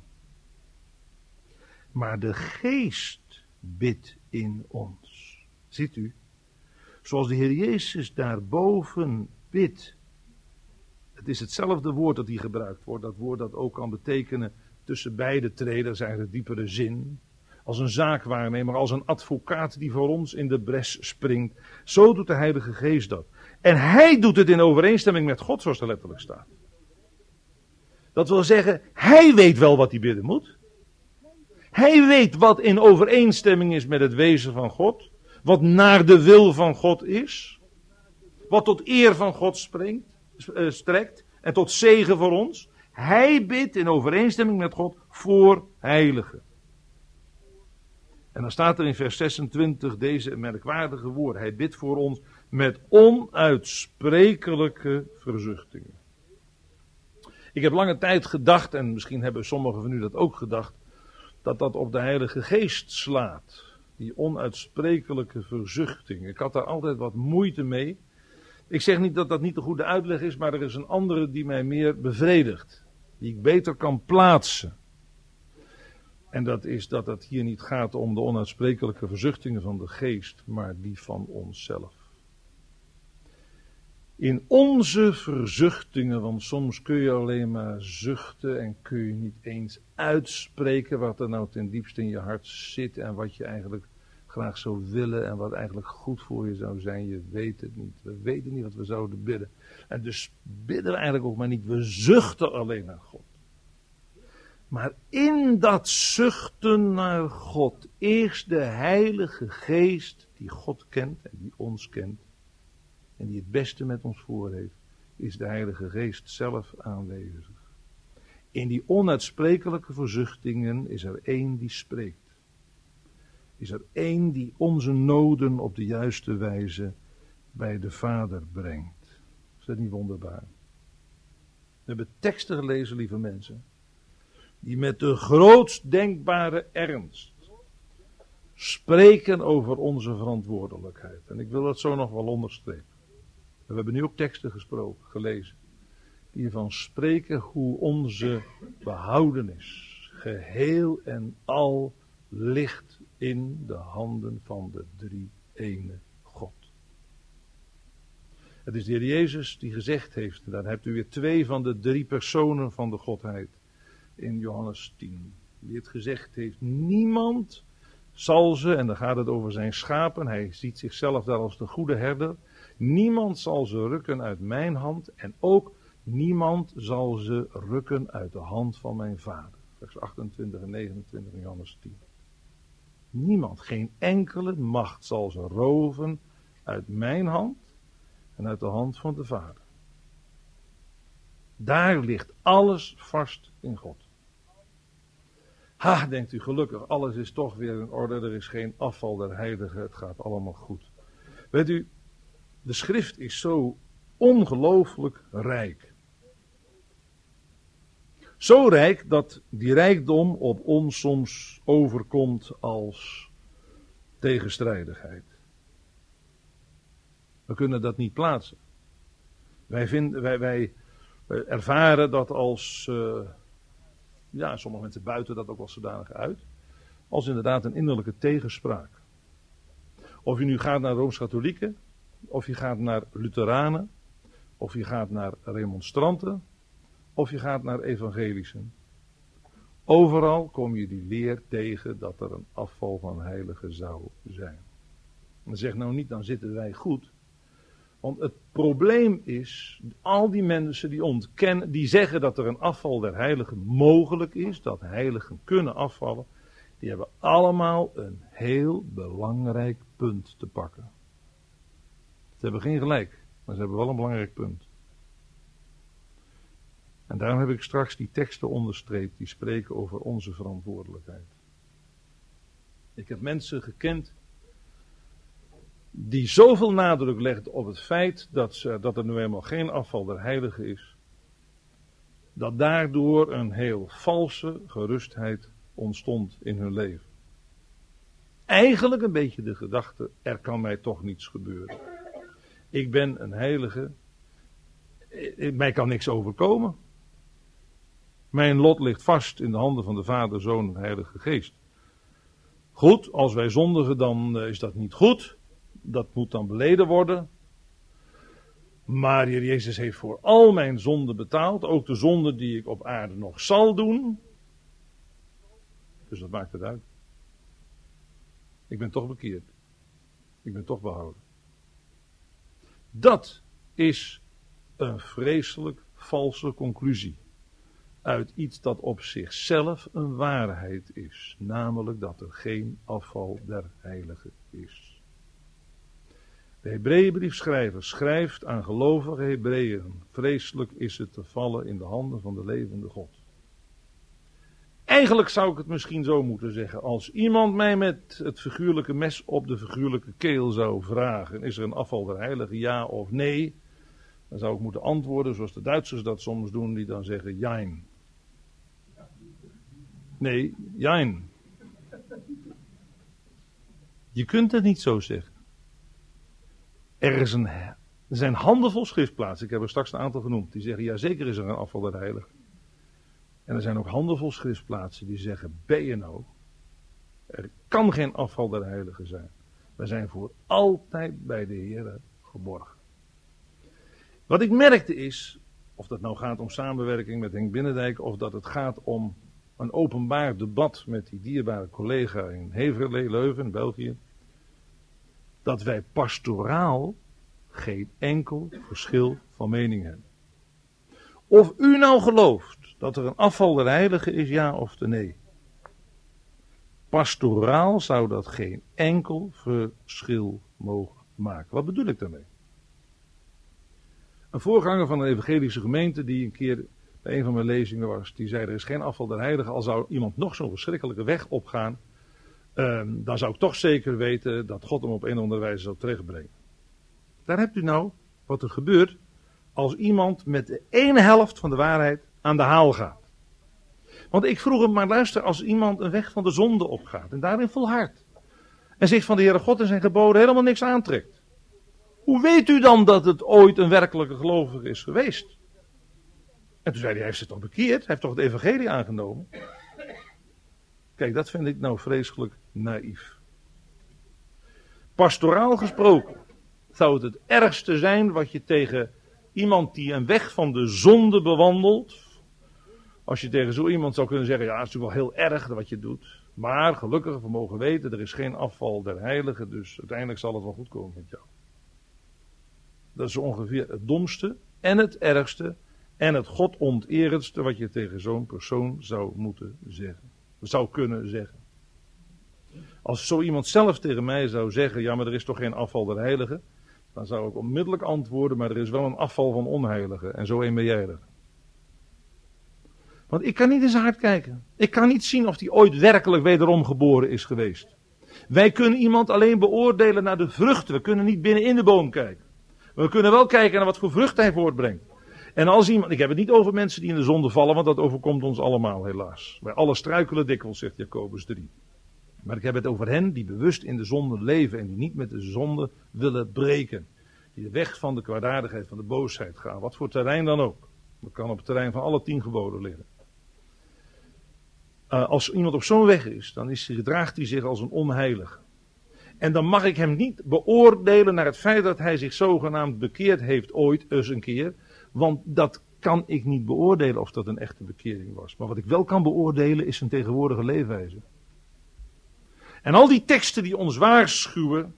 Maar de Geest bidt in ons. Ziet u? Zoals de Heer Jezus daarboven bidt. Het is hetzelfde woord dat hier gebruikt wordt. Dat woord dat ook kan betekenen tussen beide treden, dat is eigenlijk de diepere zin. Als een zaakwaarnemer, als een advocaat die voor ons in de bres springt. Zo doet de Heilige Geest dat. En hij doet het in overeenstemming met God, zoals er letterlijk staat. Dat wil zeggen, hij weet wel wat hij bidden moet. Hij weet wat in overeenstemming is met het wezen van God. Wat naar de wil van God is. Wat tot eer van God springt, uh, strekt. En tot zegen voor ons. Hij bidt in overeenstemming met God voor heiligen. En dan staat er in vers zesentwintig deze merkwaardige woord. Hij bidt voor ons met onuitsprekelijke verzuchtingen. Ik heb lange tijd gedacht, en misschien hebben sommigen van u dat ook gedacht, dat dat op de Heilige Geest slaat. Die onuitsprekelijke verzuchtingen. Ik had daar altijd wat moeite mee. Ik zeg niet dat dat niet de goede uitleg is, maar er is een andere die mij meer bevredigt. Die ik beter kan plaatsen. En dat is dat het hier niet gaat om de onuitsprekelijke verzuchtingen van de geest, maar die van onszelf. In onze verzuchtingen, want soms kun je alleen maar zuchten en kun je niet eens uitspreken wat er nou ten diepste in je hart zit en wat je eigenlijk graag zou willen en wat eigenlijk goed voor je zou zijn. Je weet het niet. We weten niet wat we zouden bidden. En dus bidden we eigenlijk ook maar niet. We zuchten alleen naar God. Maar in dat zuchten naar God, eerst de Heilige Geest, die God kent en die ons kent, en die het beste met ons voor heeft, is de Heilige Geest zelf aanwezig. In die onuitsprekelijke verzuchtingen is er één die spreekt. Is er één die onze noden op de juiste wijze bij de Vader brengt. Is dat niet wonderbaar? We hebben teksten gelezen, lieve mensen, die met de grootst denkbare ernst spreken over onze verantwoordelijkheid. En ik wil dat zo nog wel onderstrepen. We hebben nu ook teksten gesproken, gelezen, die ervan spreken hoe onze behoudenis geheel en al ligt in de handen van de drie ene God. Het is de Heer Jezus die gezegd heeft, en dan hebt u weer twee van de drie personen van de Godheid in Johannes tien. Die het gezegd heeft, niemand zal ze, en dan gaat het over zijn schapen, hij ziet zichzelf daar als de goede herder, niemand zal ze rukken uit mijn hand en ook niemand zal ze rukken uit de hand van mijn Vader. Vers achtentwintig en negenentwintig in Johannes tien. Niemand, geen enkele macht zal ze roven uit mijn hand en uit de hand van de Vader. Daar ligt alles vast in God. Ha, denkt u, gelukkig, alles is toch weer in orde, er is geen afval der heiligen, het gaat allemaal goed. Weet u, de schrift is zo ongelooflijk rijk. Zo rijk dat die rijkdom op ons soms overkomt als tegenstrijdigheid. We kunnen dat niet plaatsen. Wij, vinden, wij, wij ervaren dat als, uh, ja, sommige mensen buiten dat ook wel zodanig uit, als inderdaad een innerlijke tegenspraak. Of je nu gaat naar Rooms-Katholieken, of je gaat naar Lutheranen, of je gaat naar Remonstranten, of je gaat naar evangelischen. Overal kom je die leer tegen dat er een afval van heiligen zou zijn. En zeg nou niet, dan zitten wij goed. Want het probleem is, al die mensen die ontkennen, die zeggen dat er een afval der heiligen mogelijk is, dat heiligen kunnen afvallen, die hebben allemaal een heel belangrijk punt te pakken. Ze hebben geen gelijk, maar ze hebben wel een belangrijk punt. En daarom heb ik straks die teksten onderstreept die spreken over onze verantwoordelijkheid. Ik heb mensen gekend die zoveel nadruk legden op het feit dat, ze, dat er nu helemaal geen afval der heiligen is, dat daardoor een heel valse gerustheid ontstond in hun leven. Eigenlijk een beetje de gedachte, er kan mij toch niets gebeuren. Ik ben een heilige, mij kan niks overkomen. Mijn lot ligt vast in de handen van de Vader, Zoon en Heilige Geest. Goed, als wij zondigen, dan is dat niet goed. Dat moet dan beleden worden. Maar Heer Jezus heeft voor al mijn zonden betaald. Ook de zonden die ik op aarde nog zal doen. Dus dat maakt het uit. Ik ben toch bekeerd. Ik ben toch behouden. Dat is een vreselijk valse conclusie. Uit iets dat op zichzelf een waarheid is. Namelijk dat er geen afval der heiligen is. De Hebreeënbriefschrijver schrijft aan gelovige Hebreeën. Vreselijk is het te vallen in de handen van de levende God. Eigenlijk zou ik het misschien zo moeten zeggen. Als iemand mij met het figuurlijke mes op de figuurlijke keel zou vragen. Is er een afval der heiligen, ja of nee? Dan zou ik moeten antwoorden zoals de Duitsers dat soms doen. Die dan zeggen jein. Nee, jein. Je kunt het niet zo zeggen. Er, is een, er zijn handenvol schriftplaatsen, ik heb er straks een aantal genoemd, die zeggen, ja zeker is er een afval der heiligen. En er zijn ook handenvol schriftplaatsen die zeggen, ben je nou? Er kan geen afval der heiligen zijn. Wij zijn voor altijd bij de Heere geborgen. Wat ik merkte is, of dat nou gaat om samenwerking met Henk Binnendijk, of dat het gaat om een openbaar debat met die dierbare collega in Heverlee, Leuven, België, dat wij pastoraal geen enkel verschil van mening hebben. Of u nou gelooft dat er een afval der heiligen is, ja of nee. Pastoraal zou dat geen enkel verschil mogen maken. Wat bedoel ik daarmee? Een voorganger van een evangelische gemeente die een keer bij een van mijn lezingen was, die zei er is geen afval der heiligen, al zou iemand nog zo'n verschrikkelijke weg opgaan, Um, dan zou ik toch zeker weten dat God hem op een of andere wijze zou terechtbrengen. Daar hebt u nou wat er gebeurt als iemand met de ene helft van de waarheid aan de haal gaat. Want ik vroeg hem, maar luister, als iemand een weg van de zonde opgaat en daarin volhardt en zich van de Heere God en zijn geboden helemaal niks aantrekt. Hoe weet u dan dat het ooit een werkelijke gelovige is geweest? En toen zei hij, hij heeft zich toch bekeerd? Hij heeft toch het evangelie aangenomen? Kijk, dat vind ik nou vreselijk naïef. Pastoraal gesproken zou het het ergste zijn wat je tegen iemand die een weg van de zonde bewandelt, als je tegen zo iemand zou kunnen zeggen, ja, het is natuurlijk wel heel erg wat je doet, maar gelukkig, we mogen weten, er is geen afval der heiligen, dus uiteindelijk zal het wel goed komen met jou. Dat is ongeveer het domste en het ergste en het godonterendste wat je tegen zo'n persoon zou moeten zeggen. Zou kunnen zeggen. Als zo iemand zelf tegen mij zou zeggen, ja, maar er is toch geen afval der heiligen, dan zou ik onmiddellijk antwoorden, maar er is wel een afval van onheiligen en zo een ben jij er. Want ik kan niet in zijn hart kijken. Ik kan niet zien of hij ooit werkelijk wederom geboren is geweest. Wij kunnen iemand alleen beoordelen naar de vruchten. We kunnen niet binnen in de boom kijken. Maar we kunnen wel kijken naar wat voor vrucht hij voortbrengt. En als iemand, ik heb het niet over mensen die in de zonde vallen, want dat overkomt ons allemaal helaas. Wij alle struikelen dikwijls, zegt Jacobus drie. Maar ik heb het over hen die bewust in de zonde leven en die niet met de zonde willen breken. Die de weg van de kwaadaardigheid, van de boosheid gaan. Wat voor terrein dan ook. Dat kan op het terrein van alle tien geboden liggen. Uh, als iemand op zo'n weg is, dan is, gedraagt hij zich als een onheilige. En dan mag ik hem niet beoordelen naar het feit dat hij zich zogenaamd bekeerd heeft ooit eens een keer. Want dat kan ik niet beoordelen of dat een echte bekering was. Maar wat ik wel kan beoordelen is zijn tegenwoordige leefwijze. En al die teksten die ons waarschuwen,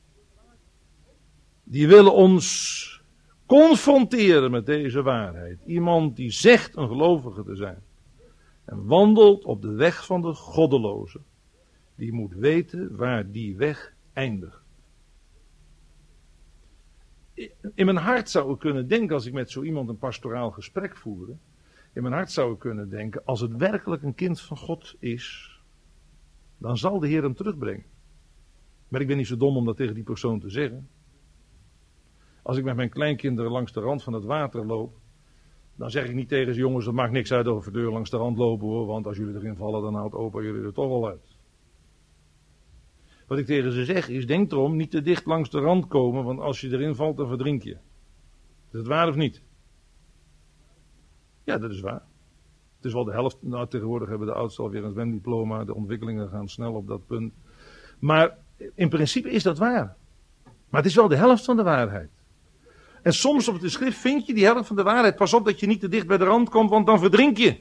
die willen ons confronteren met deze waarheid. Iemand die zegt een gelovige te zijn en wandelt op de weg van de goddeloze, die moet weten waar die weg eindigt. In mijn hart zou ik kunnen denken, als ik met zo iemand een pastoraal gesprek voerde, in mijn hart zou ik kunnen denken, als het werkelijk een kind van God is, dan zal de Heer hem terugbrengen. Maar ik ben niet zo dom om dat tegen die persoon te zeggen. Als ik met mijn kleinkinderen langs de rand van het water loop, dan zeg ik niet tegen ze, jongens, dat maakt niks uit over de deur langs de rand lopen hoor, want als jullie erin vallen, dan haalt opa jullie er toch wel uit. Wat ik tegen ze zeg is, denk erom, niet te dicht langs de rand komen, want als je erin valt, dan verdrink je. Is het waar of niet? Ja, dat is waar. Het is wel de helft, nou tegenwoordig hebben de oudsten alweer een zwemdiploma, de ontwikkelingen gaan snel op dat punt. Maar in principe is dat waar. Maar het is wel de helft van de waarheid. En soms op de schrift vind je die helft van de waarheid. Pas op dat je niet te dicht bij de rand komt, want dan verdrink je.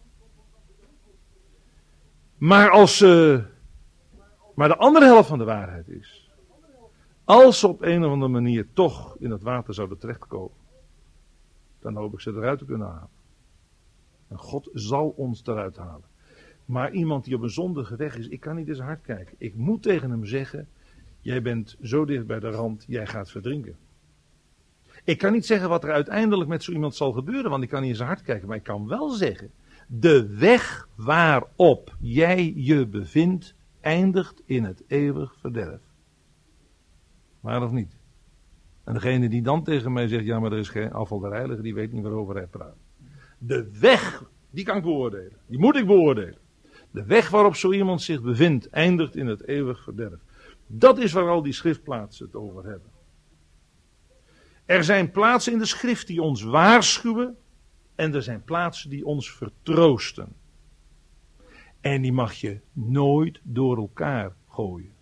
Maar als uh, maar de andere helft van de waarheid is, als ze op een of andere manier toch in het water zouden terechtkomen, dan hoop ik ze eruit te kunnen halen. En God zal ons eruit halen. Maar iemand die op een zondige weg is, ik kan niet in zijn hart kijken. Ik moet tegen hem zeggen, jij bent zo dicht bij de rand, jij gaat verdrinken. Ik kan niet zeggen wat er uiteindelijk met zo iemand zal gebeuren, want ik kan niet in zijn hart kijken. Maar ik kan wel zeggen, de weg waarop jij je bevindt, eindigt in het eeuwig verderf. Maar of niet? En degene die dan tegen mij zegt, ja maar er is geen afval der heiligen, die weet niet waarover hij praat. De weg, die kan ik beoordelen. Die moet ik beoordelen. De weg waarop zo iemand zich bevindt, eindigt in het eeuwig verderf. Dat is waar al die schriftplaatsen het over hebben. Er zijn plaatsen in de schrift die ons waarschuwen. En er zijn plaatsen die ons vertroosten. En die mag je nooit door elkaar gooien.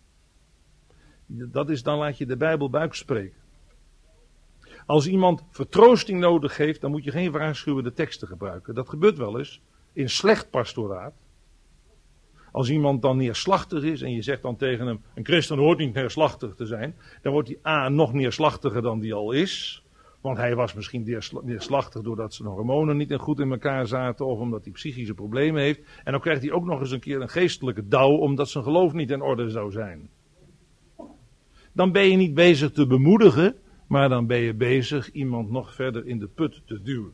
Dat is, dan laat je de Bijbel buik spreken. Als iemand vertroosting nodig heeft, dan moet je geen waarschuwende teksten gebruiken. Dat gebeurt wel eens in slecht pastoraat. Als iemand dan neerslachtig is en je zegt dan tegen hem, een christen hoort niet neerslachtig te zijn, dan wordt hij A, nog neerslachtiger dan die al is. Want hij was misschien neerslachtig doordat zijn hormonen niet goed in elkaar zaten of omdat hij psychische problemen heeft. En dan krijgt hij ook nog eens een keer een geestelijke dauw omdat zijn geloof niet in orde zou zijn. Dan ben je niet bezig te bemoedigen, maar dan ben je bezig iemand nog verder in de put te duwen.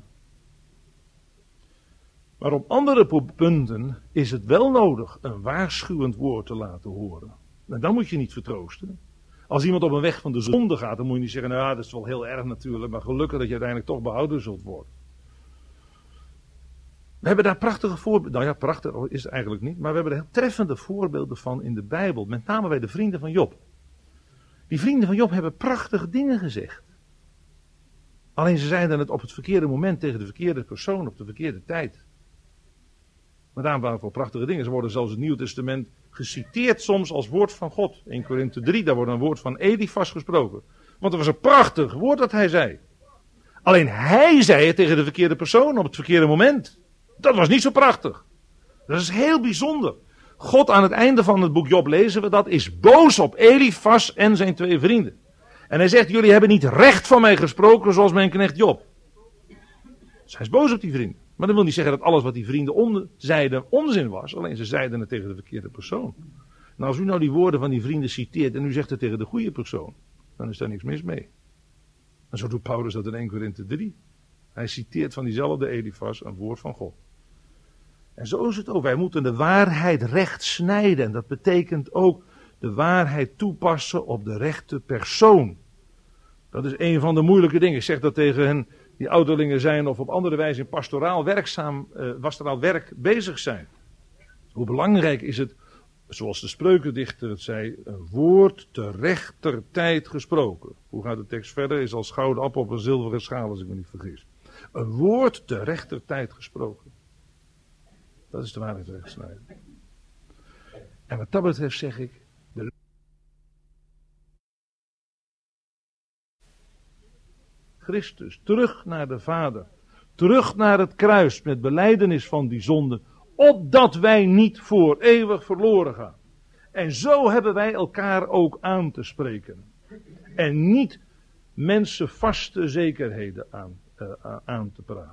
Maar op andere punten is het wel nodig een waarschuwend woord te laten horen. En dan moet je niet vertroosten. Als iemand op een weg van de zonde gaat, dan moet je niet zeggen, nou ja, dat is wel heel erg natuurlijk, maar gelukkig dat je uiteindelijk toch behouden zult worden. We hebben daar prachtige voorbeelden, nou ja, prachtig is het eigenlijk niet, maar we hebben er heel treffende voorbeelden van in de Bijbel, met name bij de vrienden van Job. Die vrienden van Job hebben prachtige dingen gezegd. Alleen ze zeiden het op het verkeerde moment tegen de verkeerde persoon, op de verkeerde tijd. Maar daarom waren het wel prachtige dingen. Ze worden zelfs in het Nieuw Testament geciteerd soms als woord van God. In Korinthe drie, daar wordt een woord van Elifas gesproken. Want het was een prachtig woord dat hij zei. Alleen hij zei het tegen de verkeerde persoon op het verkeerde moment. Dat was niet zo prachtig. Dat is heel bijzonder. God aan het einde van het boek Job lezen we dat, is boos op Elifas en zijn twee vrienden. En hij zegt, jullie hebben niet recht van mij gesproken zoals mijn knecht Job. Dus hij is boos op die vrienden. Maar dat wil niet zeggen dat alles wat die vrienden om, zeiden onzin was. Alleen ze zeiden het tegen de verkeerde persoon. Nou, als u nou die woorden van die vrienden citeert en u zegt het tegen de goede persoon, dan is daar niks mis mee. En zo doet Paulus dat in Eerste Korinthe drie. Hij citeert van diezelfde Elifas een woord van God. En zo is het ook. Wij moeten de waarheid recht snijden. En dat betekent ook de waarheid toepassen op de rechte persoon. Dat is een van de moeilijke dingen. Ik zeg dat tegen hen die ouderlingen zijn of op andere wijze in pastoraal werkzaam, uh, pastoraal werk bezig zijn. Hoe belangrijk is het, zoals de spreukendichter het zei, een woord te rechter tijd gesproken. Hoe gaat de tekst verder? Is als gouden appel op een zilveren schaal, als ik me niet vergis. Een woord te rechter tijd gesproken. Dat is de waarheid recht snijden. En wat dat betreft zeg ik, de Christus, terug naar de Vader, terug naar het kruis met belijdenis van die zonde, opdat wij niet voor eeuwig verloren gaan. En zo hebben wij elkaar ook aan te spreken. En niet mensen vaste zekerheden aan, uh, aan te praten.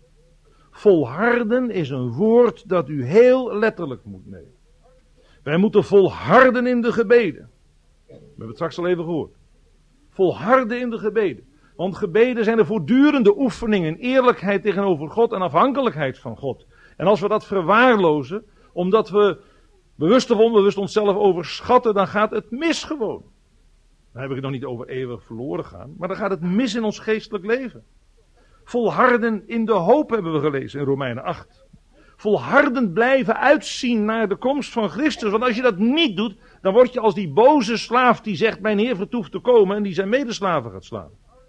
Volharden is een woord dat u heel letterlijk moet nemen. Wij moeten volharden in de gebeden. We hebben het straks al even gehoord. Volharden in de gebeden. Want gebeden zijn de voortdurende oefeningen, eerlijkheid tegenover God en afhankelijkheid van God. En als we dat verwaarlozen, omdat we bewust of onbewust onszelf overschatten, dan gaat het mis gewoon. Dan heb ik het nog niet over eeuwig verloren gaan, maar dan gaat het mis in ons geestelijk leven. Volharden in de hoop hebben we gelezen in Romeinen acht. Volharden blijven uitzien naar de komst van Christus. Want als je dat niet doet, dan word je als die boze slaaf die zegt, mijn Heer vertoeft te komen en die zijn medeslaven gaat slaan.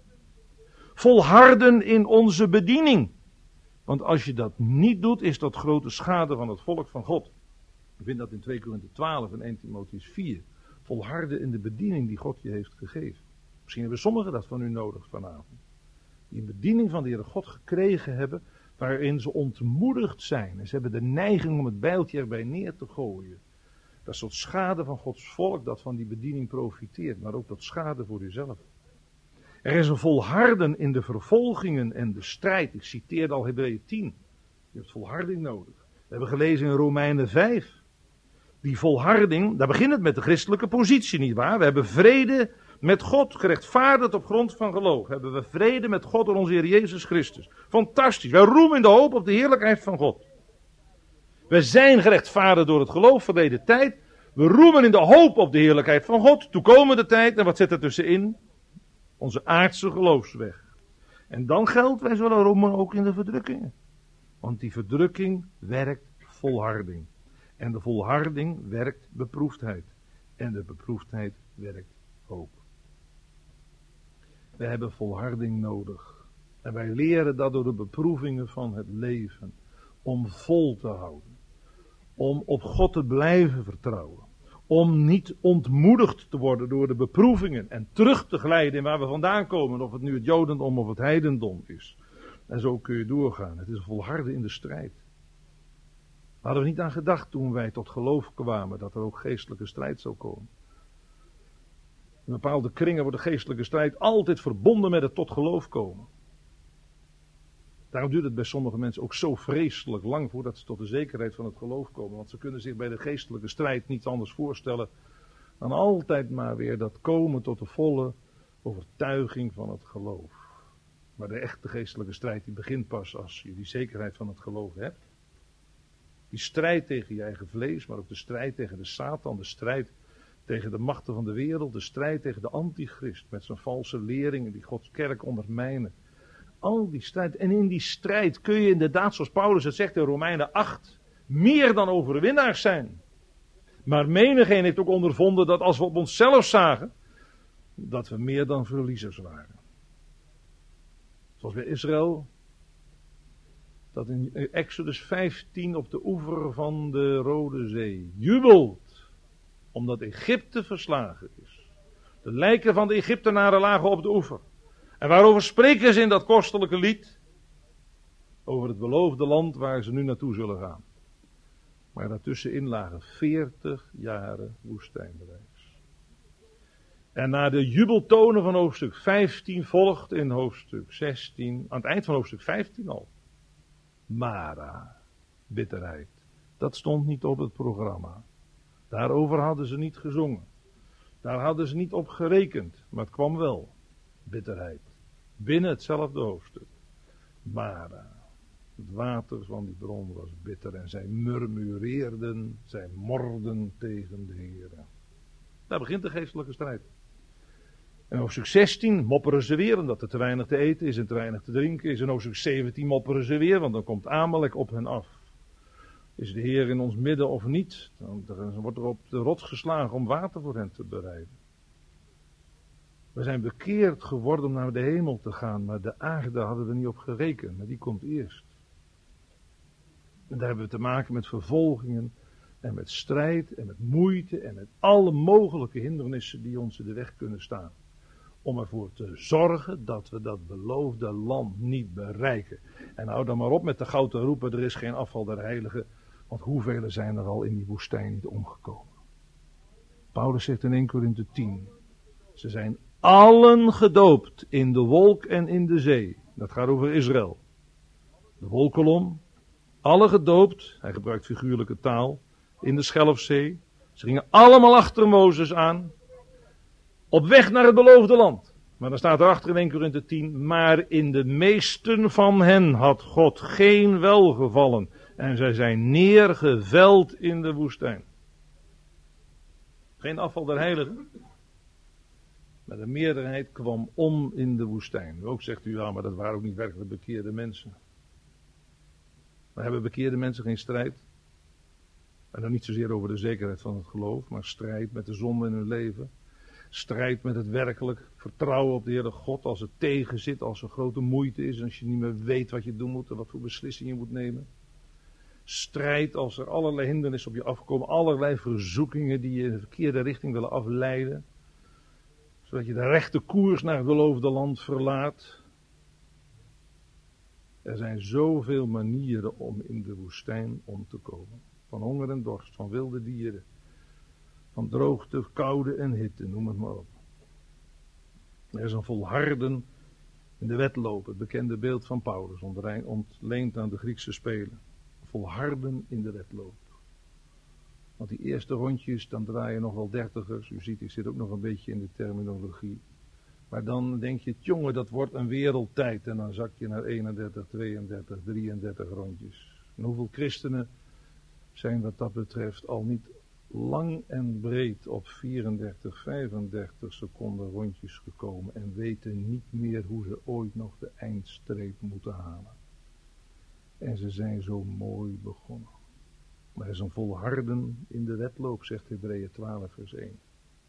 Volharden in onze bediening. Want als je dat niet doet, is dat grote schade van het volk van God. Je vindt dat in twee Korinthe twaalf en Eerste Timotheüs vier. Volharden in de bediening die God je heeft gegeven. Misschien hebben sommigen dat van u nodig vanavond. Die een bediening van de Heere God gekregen hebben, waarin ze ontmoedigd zijn. En ze hebben de neiging om het bijltje erbij neer te gooien. Dat is tot schade van Gods volk dat van die bediening profiteert, maar ook tot schade voor uzelf. Er is een volharden in de vervolgingen en de strijd. Ik citeerde al Hebreeën tien. Je hebt volharding nodig. We hebben gelezen in Romeinen vijf. Die volharding, daar begint het met de christelijke positie, nietwaar? We hebben vrede met God, gerechtvaardigd op grond van geloof. Hebben we vrede met God door onze Heer Jezus Christus. Fantastisch. Wij roemen in de hoop op de heerlijkheid van God. We zijn gerechtvaardigd door het geloof verleden tijd. We roemen in de hoop op de heerlijkheid van God. Toekomende tijd. En wat zit er tussenin? Onze aardse geloofsweg. En dan geldt, wij zullen roemen ook in de verdrukkingen. Want die verdrukking werkt volharding. En de volharding werkt beproefdheid. En de beproefdheid werkt hoop. We hebben volharding nodig. En wij leren dat door de beproevingen van het leven. Om vol te houden. Om op God te blijven vertrouwen. Om niet ontmoedigd te worden door de beproevingen. En terug te glijden in waar we vandaan komen. Of het nu het Jodendom of het heidendom is. En zo kun je doorgaan. Het is volharden in de strijd. Daar hadden we niet aan gedacht toen wij tot geloof kwamen. Dat er ook geestelijke strijd zou komen. In bepaalde kringen wordt de geestelijke strijd altijd verbonden met het tot geloof komen. Daarom duurt het bij sommige mensen ook zo vreselijk lang voordat ze tot de zekerheid van het geloof komen. Want ze kunnen zich bij de geestelijke strijd niets anders voorstellen dan altijd maar weer dat komen tot de volle overtuiging van het geloof. Maar de echte geestelijke strijd die begint pas als je die zekerheid van het geloof hebt. Die strijd tegen je eigen vlees, maar ook de strijd tegen de Satan, de strijd tegen de machten van de wereld, de strijd tegen de antichrist met zijn valse leringen die Gods kerk ondermijnen. Al die strijd. En in die strijd kun je inderdaad, zoals Paulus het zegt in Romeinen acht, meer dan overwinnaars zijn. Maar menigeen heeft ook ondervonden dat als we op onszelf zagen, dat we meer dan verliezers waren. Zoals bij Israël, dat in Exodus vijftien op de oever van de Rode Zee jubelt, omdat Egypte verslagen is. De lijken van de Egyptenaren lagen op de oever. En waarover spreken ze in dat kostelijke lied? Over het beloofde land waar ze nu naartoe zullen gaan. Maar daartussenin lagen veertig jaren woestijnreis. En na de jubeltonen van hoofdstuk vijftien volgt in hoofdstuk zestien, aan het eind van hoofdstuk vijftien al, Mara, bitterheid. Dat stond niet op het programma. Daarover hadden ze niet gezongen. Daar hadden ze niet op gerekend, maar het kwam wel. Bitterheid. Binnen hetzelfde hoofdstuk. Mara. Het water van die bron was bitter en zij murmureerden, zij morden tegen de Heer. Daar begint de geestelijke strijd. In hoofdstuk zestien mopperen ze weer omdat er te weinig te eten is en te weinig te drinken is. In hoofdstuk zeventien mopperen ze weer, want dan komt Amalek op hen af. Is de Heer in ons midden of niet? Dan wordt er op de rots geslagen om water voor hen te bereiden. We zijn bekeerd geworden om naar de hemel te gaan, maar de aarde hadden we niet op gerekend, maar die komt eerst. En daar hebben we te maken met vervolgingen en met strijd en met moeite en met alle mogelijke hindernissen die ons in de weg kunnen staan. Om ervoor te zorgen dat we dat beloofde land niet bereiken. En hou dan maar op met de gauw te roepen, er is geen afval der heiligen, want hoeveel zijn er al in die woestijn niet omgekomen. Paulus zegt in eerste Korinthe tien, ze zijn allen gedoopt in de wolk en in de zee. Dat gaat over Israël. De wolkolom, alle gedoopt, hij gebruikt figuurlijke taal, in de Schelfzee. Ze gingen allemaal achter Mozes aan, op weg naar het beloofde land. Maar dan staat erachter in eerste Korinthe tien, maar in de meesten van hen had God geen welgevallen. En zij zijn neergeveld in de woestijn. Geen afval der heiligen. Maar de meerderheid kwam om in de woestijn. Ook zegt u, ja, maar dat waren ook niet werkelijk bekeerde mensen. Maar hebben bekeerde mensen geen strijd? En dan niet zozeer over de zekerheid van het geloof, maar strijd met de zonde in hun leven. Strijd met het werkelijk vertrouwen op de Heere God als het tegen zit, als er grote moeite is, als je niet meer weet wat je doen moet en wat voor beslissingen je moet nemen. Strijd als er allerlei hindernissen op je afkomen, allerlei verzoekingen die je in de verkeerde richting willen afleiden, zodat je de rechte koers naar het beloofde land verlaat. Er zijn zoveel manieren om in de woestijn om te komen. Van honger en dorst, van wilde dieren, van droogte, koude en hitte, noem het maar op. Er is een volharden in de wedloop, het bekende beeld van Paulus, ontleend aan de Griekse spelen. Volharden in de wedloop. Want die eerste rondjes, dan draaien nog wel dertigers. U ziet, ik zit ook nog een beetje in de terminologie. Maar dan denk je, jongen, dat wordt een wereldtijd. En dan zak je naar eenendertig, tweeëndertig, drieëndertig rondjes. En hoeveel christenen zijn wat dat betreft al niet lang en breed op vierendertig, vijfendertig seconden rondjes gekomen. En weten niet meer hoe ze ooit nog de eindstreep moeten halen. En ze zijn zo mooi begonnen. Maar er is een volharden in de wedloop, zegt Hebreeën twaalf vers één.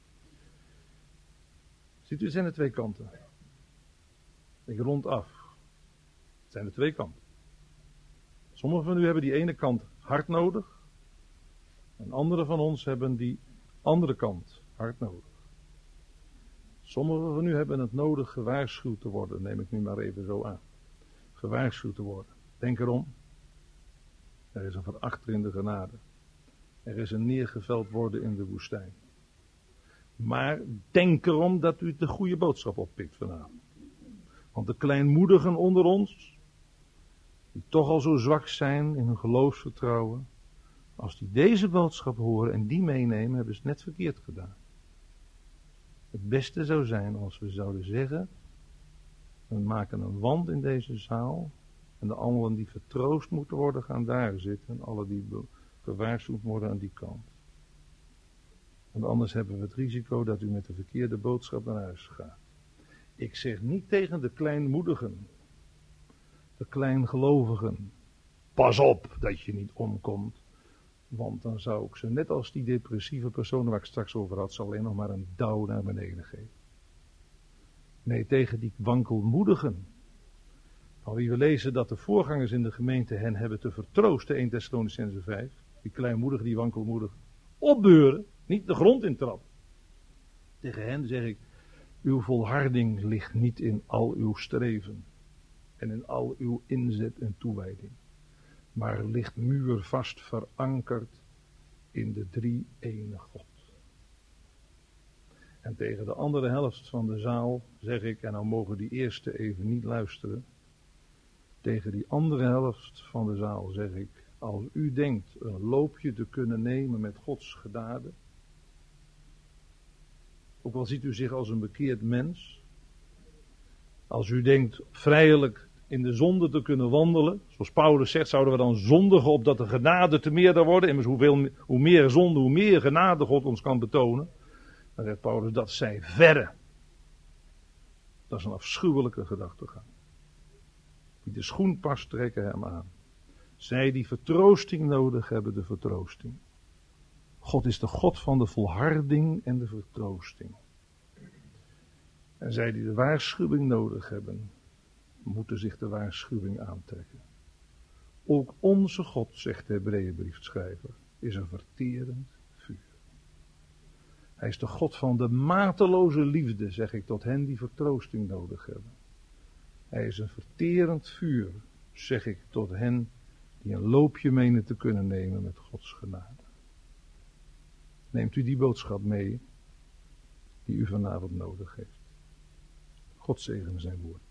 Ziet u, het zijn de twee kanten. Ik rond af. Het zijn de twee kanten. Sommigen van u hebben die ene kant hard nodig. En anderen van ons hebben die andere kant hard nodig. Sommigen van u hebben het nodig gewaarschuwd te worden, neem ik nu maar even zo aan. Gewaarschuwd te worden. Denk erom. Er is een verachter in de genade. Er is een neergeveld worden in de woestijn. Maar denk erom dat u de goede boodschap oppikt vanavond. Want de kleinmoedigen onder ons, die toch al zo zwak zijn in hun geloofsvertrouwen, als die deze boodschap horen en die meenemen, hebben ze het net verkeerd gedaan. Het beste zou zijn als we zouden zeggen, we maken een wand in deze zaal en de anderen die vertroost moeten worden gaan daar zitten en alle die gewaarschuwd worden aan die kant. Want anders hebben we het risico dat u met de verkeerde boodschap naar huis gaat. Ik zeg niet tegen de kleinmoedigen, de kleingelovigen, pas op dat je niet omkomt. Want dan zou ik ze, net als die depressieve personen waar ik straks over had, ze alleen nog maar een douw naar beneden geven. Nee, tegen die wankelmoedigen, van wie we lezen dat de voorgangers in de gemeente hen hebben te vertroosten, eerste Thessalonicenzen vijf, die kleinmoedigen, die wankelmoedigen, opbeuren, niet de grond intrappen. Tegen hen zeg ik, uw volharding ligt niet in al uw streven en in al uw inzet en toewijding, maar ligt muurvast verankerd in de drie-ene God. En tegen de andere helft van de zaal zeg ik, en dan mogen die eerste even niet luisteren, tegen die andere helft van de zaal zeg ik, als u denkt een loopje te kunnen nemen met Gods genade, ook al ziet u zich als een bekeerd mens, als u denkt vrijelijk in de zonde te kunnen wandelen, zoals Paulus zegt, zouden we dan zondigen opdat de genade te meerder worden, immers hoeveel, hoe meer zonde, hoe meer genade God ons kan betonen. Dan zegt Paulus, dat zij verre. Dat is een afschuwelijke gedachtegang. Wie de schoen past, trekken hem aan. Zij die vertroosting nodig hebben, de vertroosting. God is de God van de volharding en de vertroosting. En zij die de waarschuwing nodig hebben, moeten zich de waarschuwing aantrekken. Ook onze God, zegt de Hebreeënbriefschrijver, is een verterend vuur. Hij is de God van de mateloze liefde, zeg ik, tot hen die vertroosting nodig hebben. Hij is een verterend vuur, zeg ik, tot hen die een loopje menen te kunnen nemen met Gods genade. Neemt u die boodschap mee die u vanavond nodig heeft. God zegene zijn woord.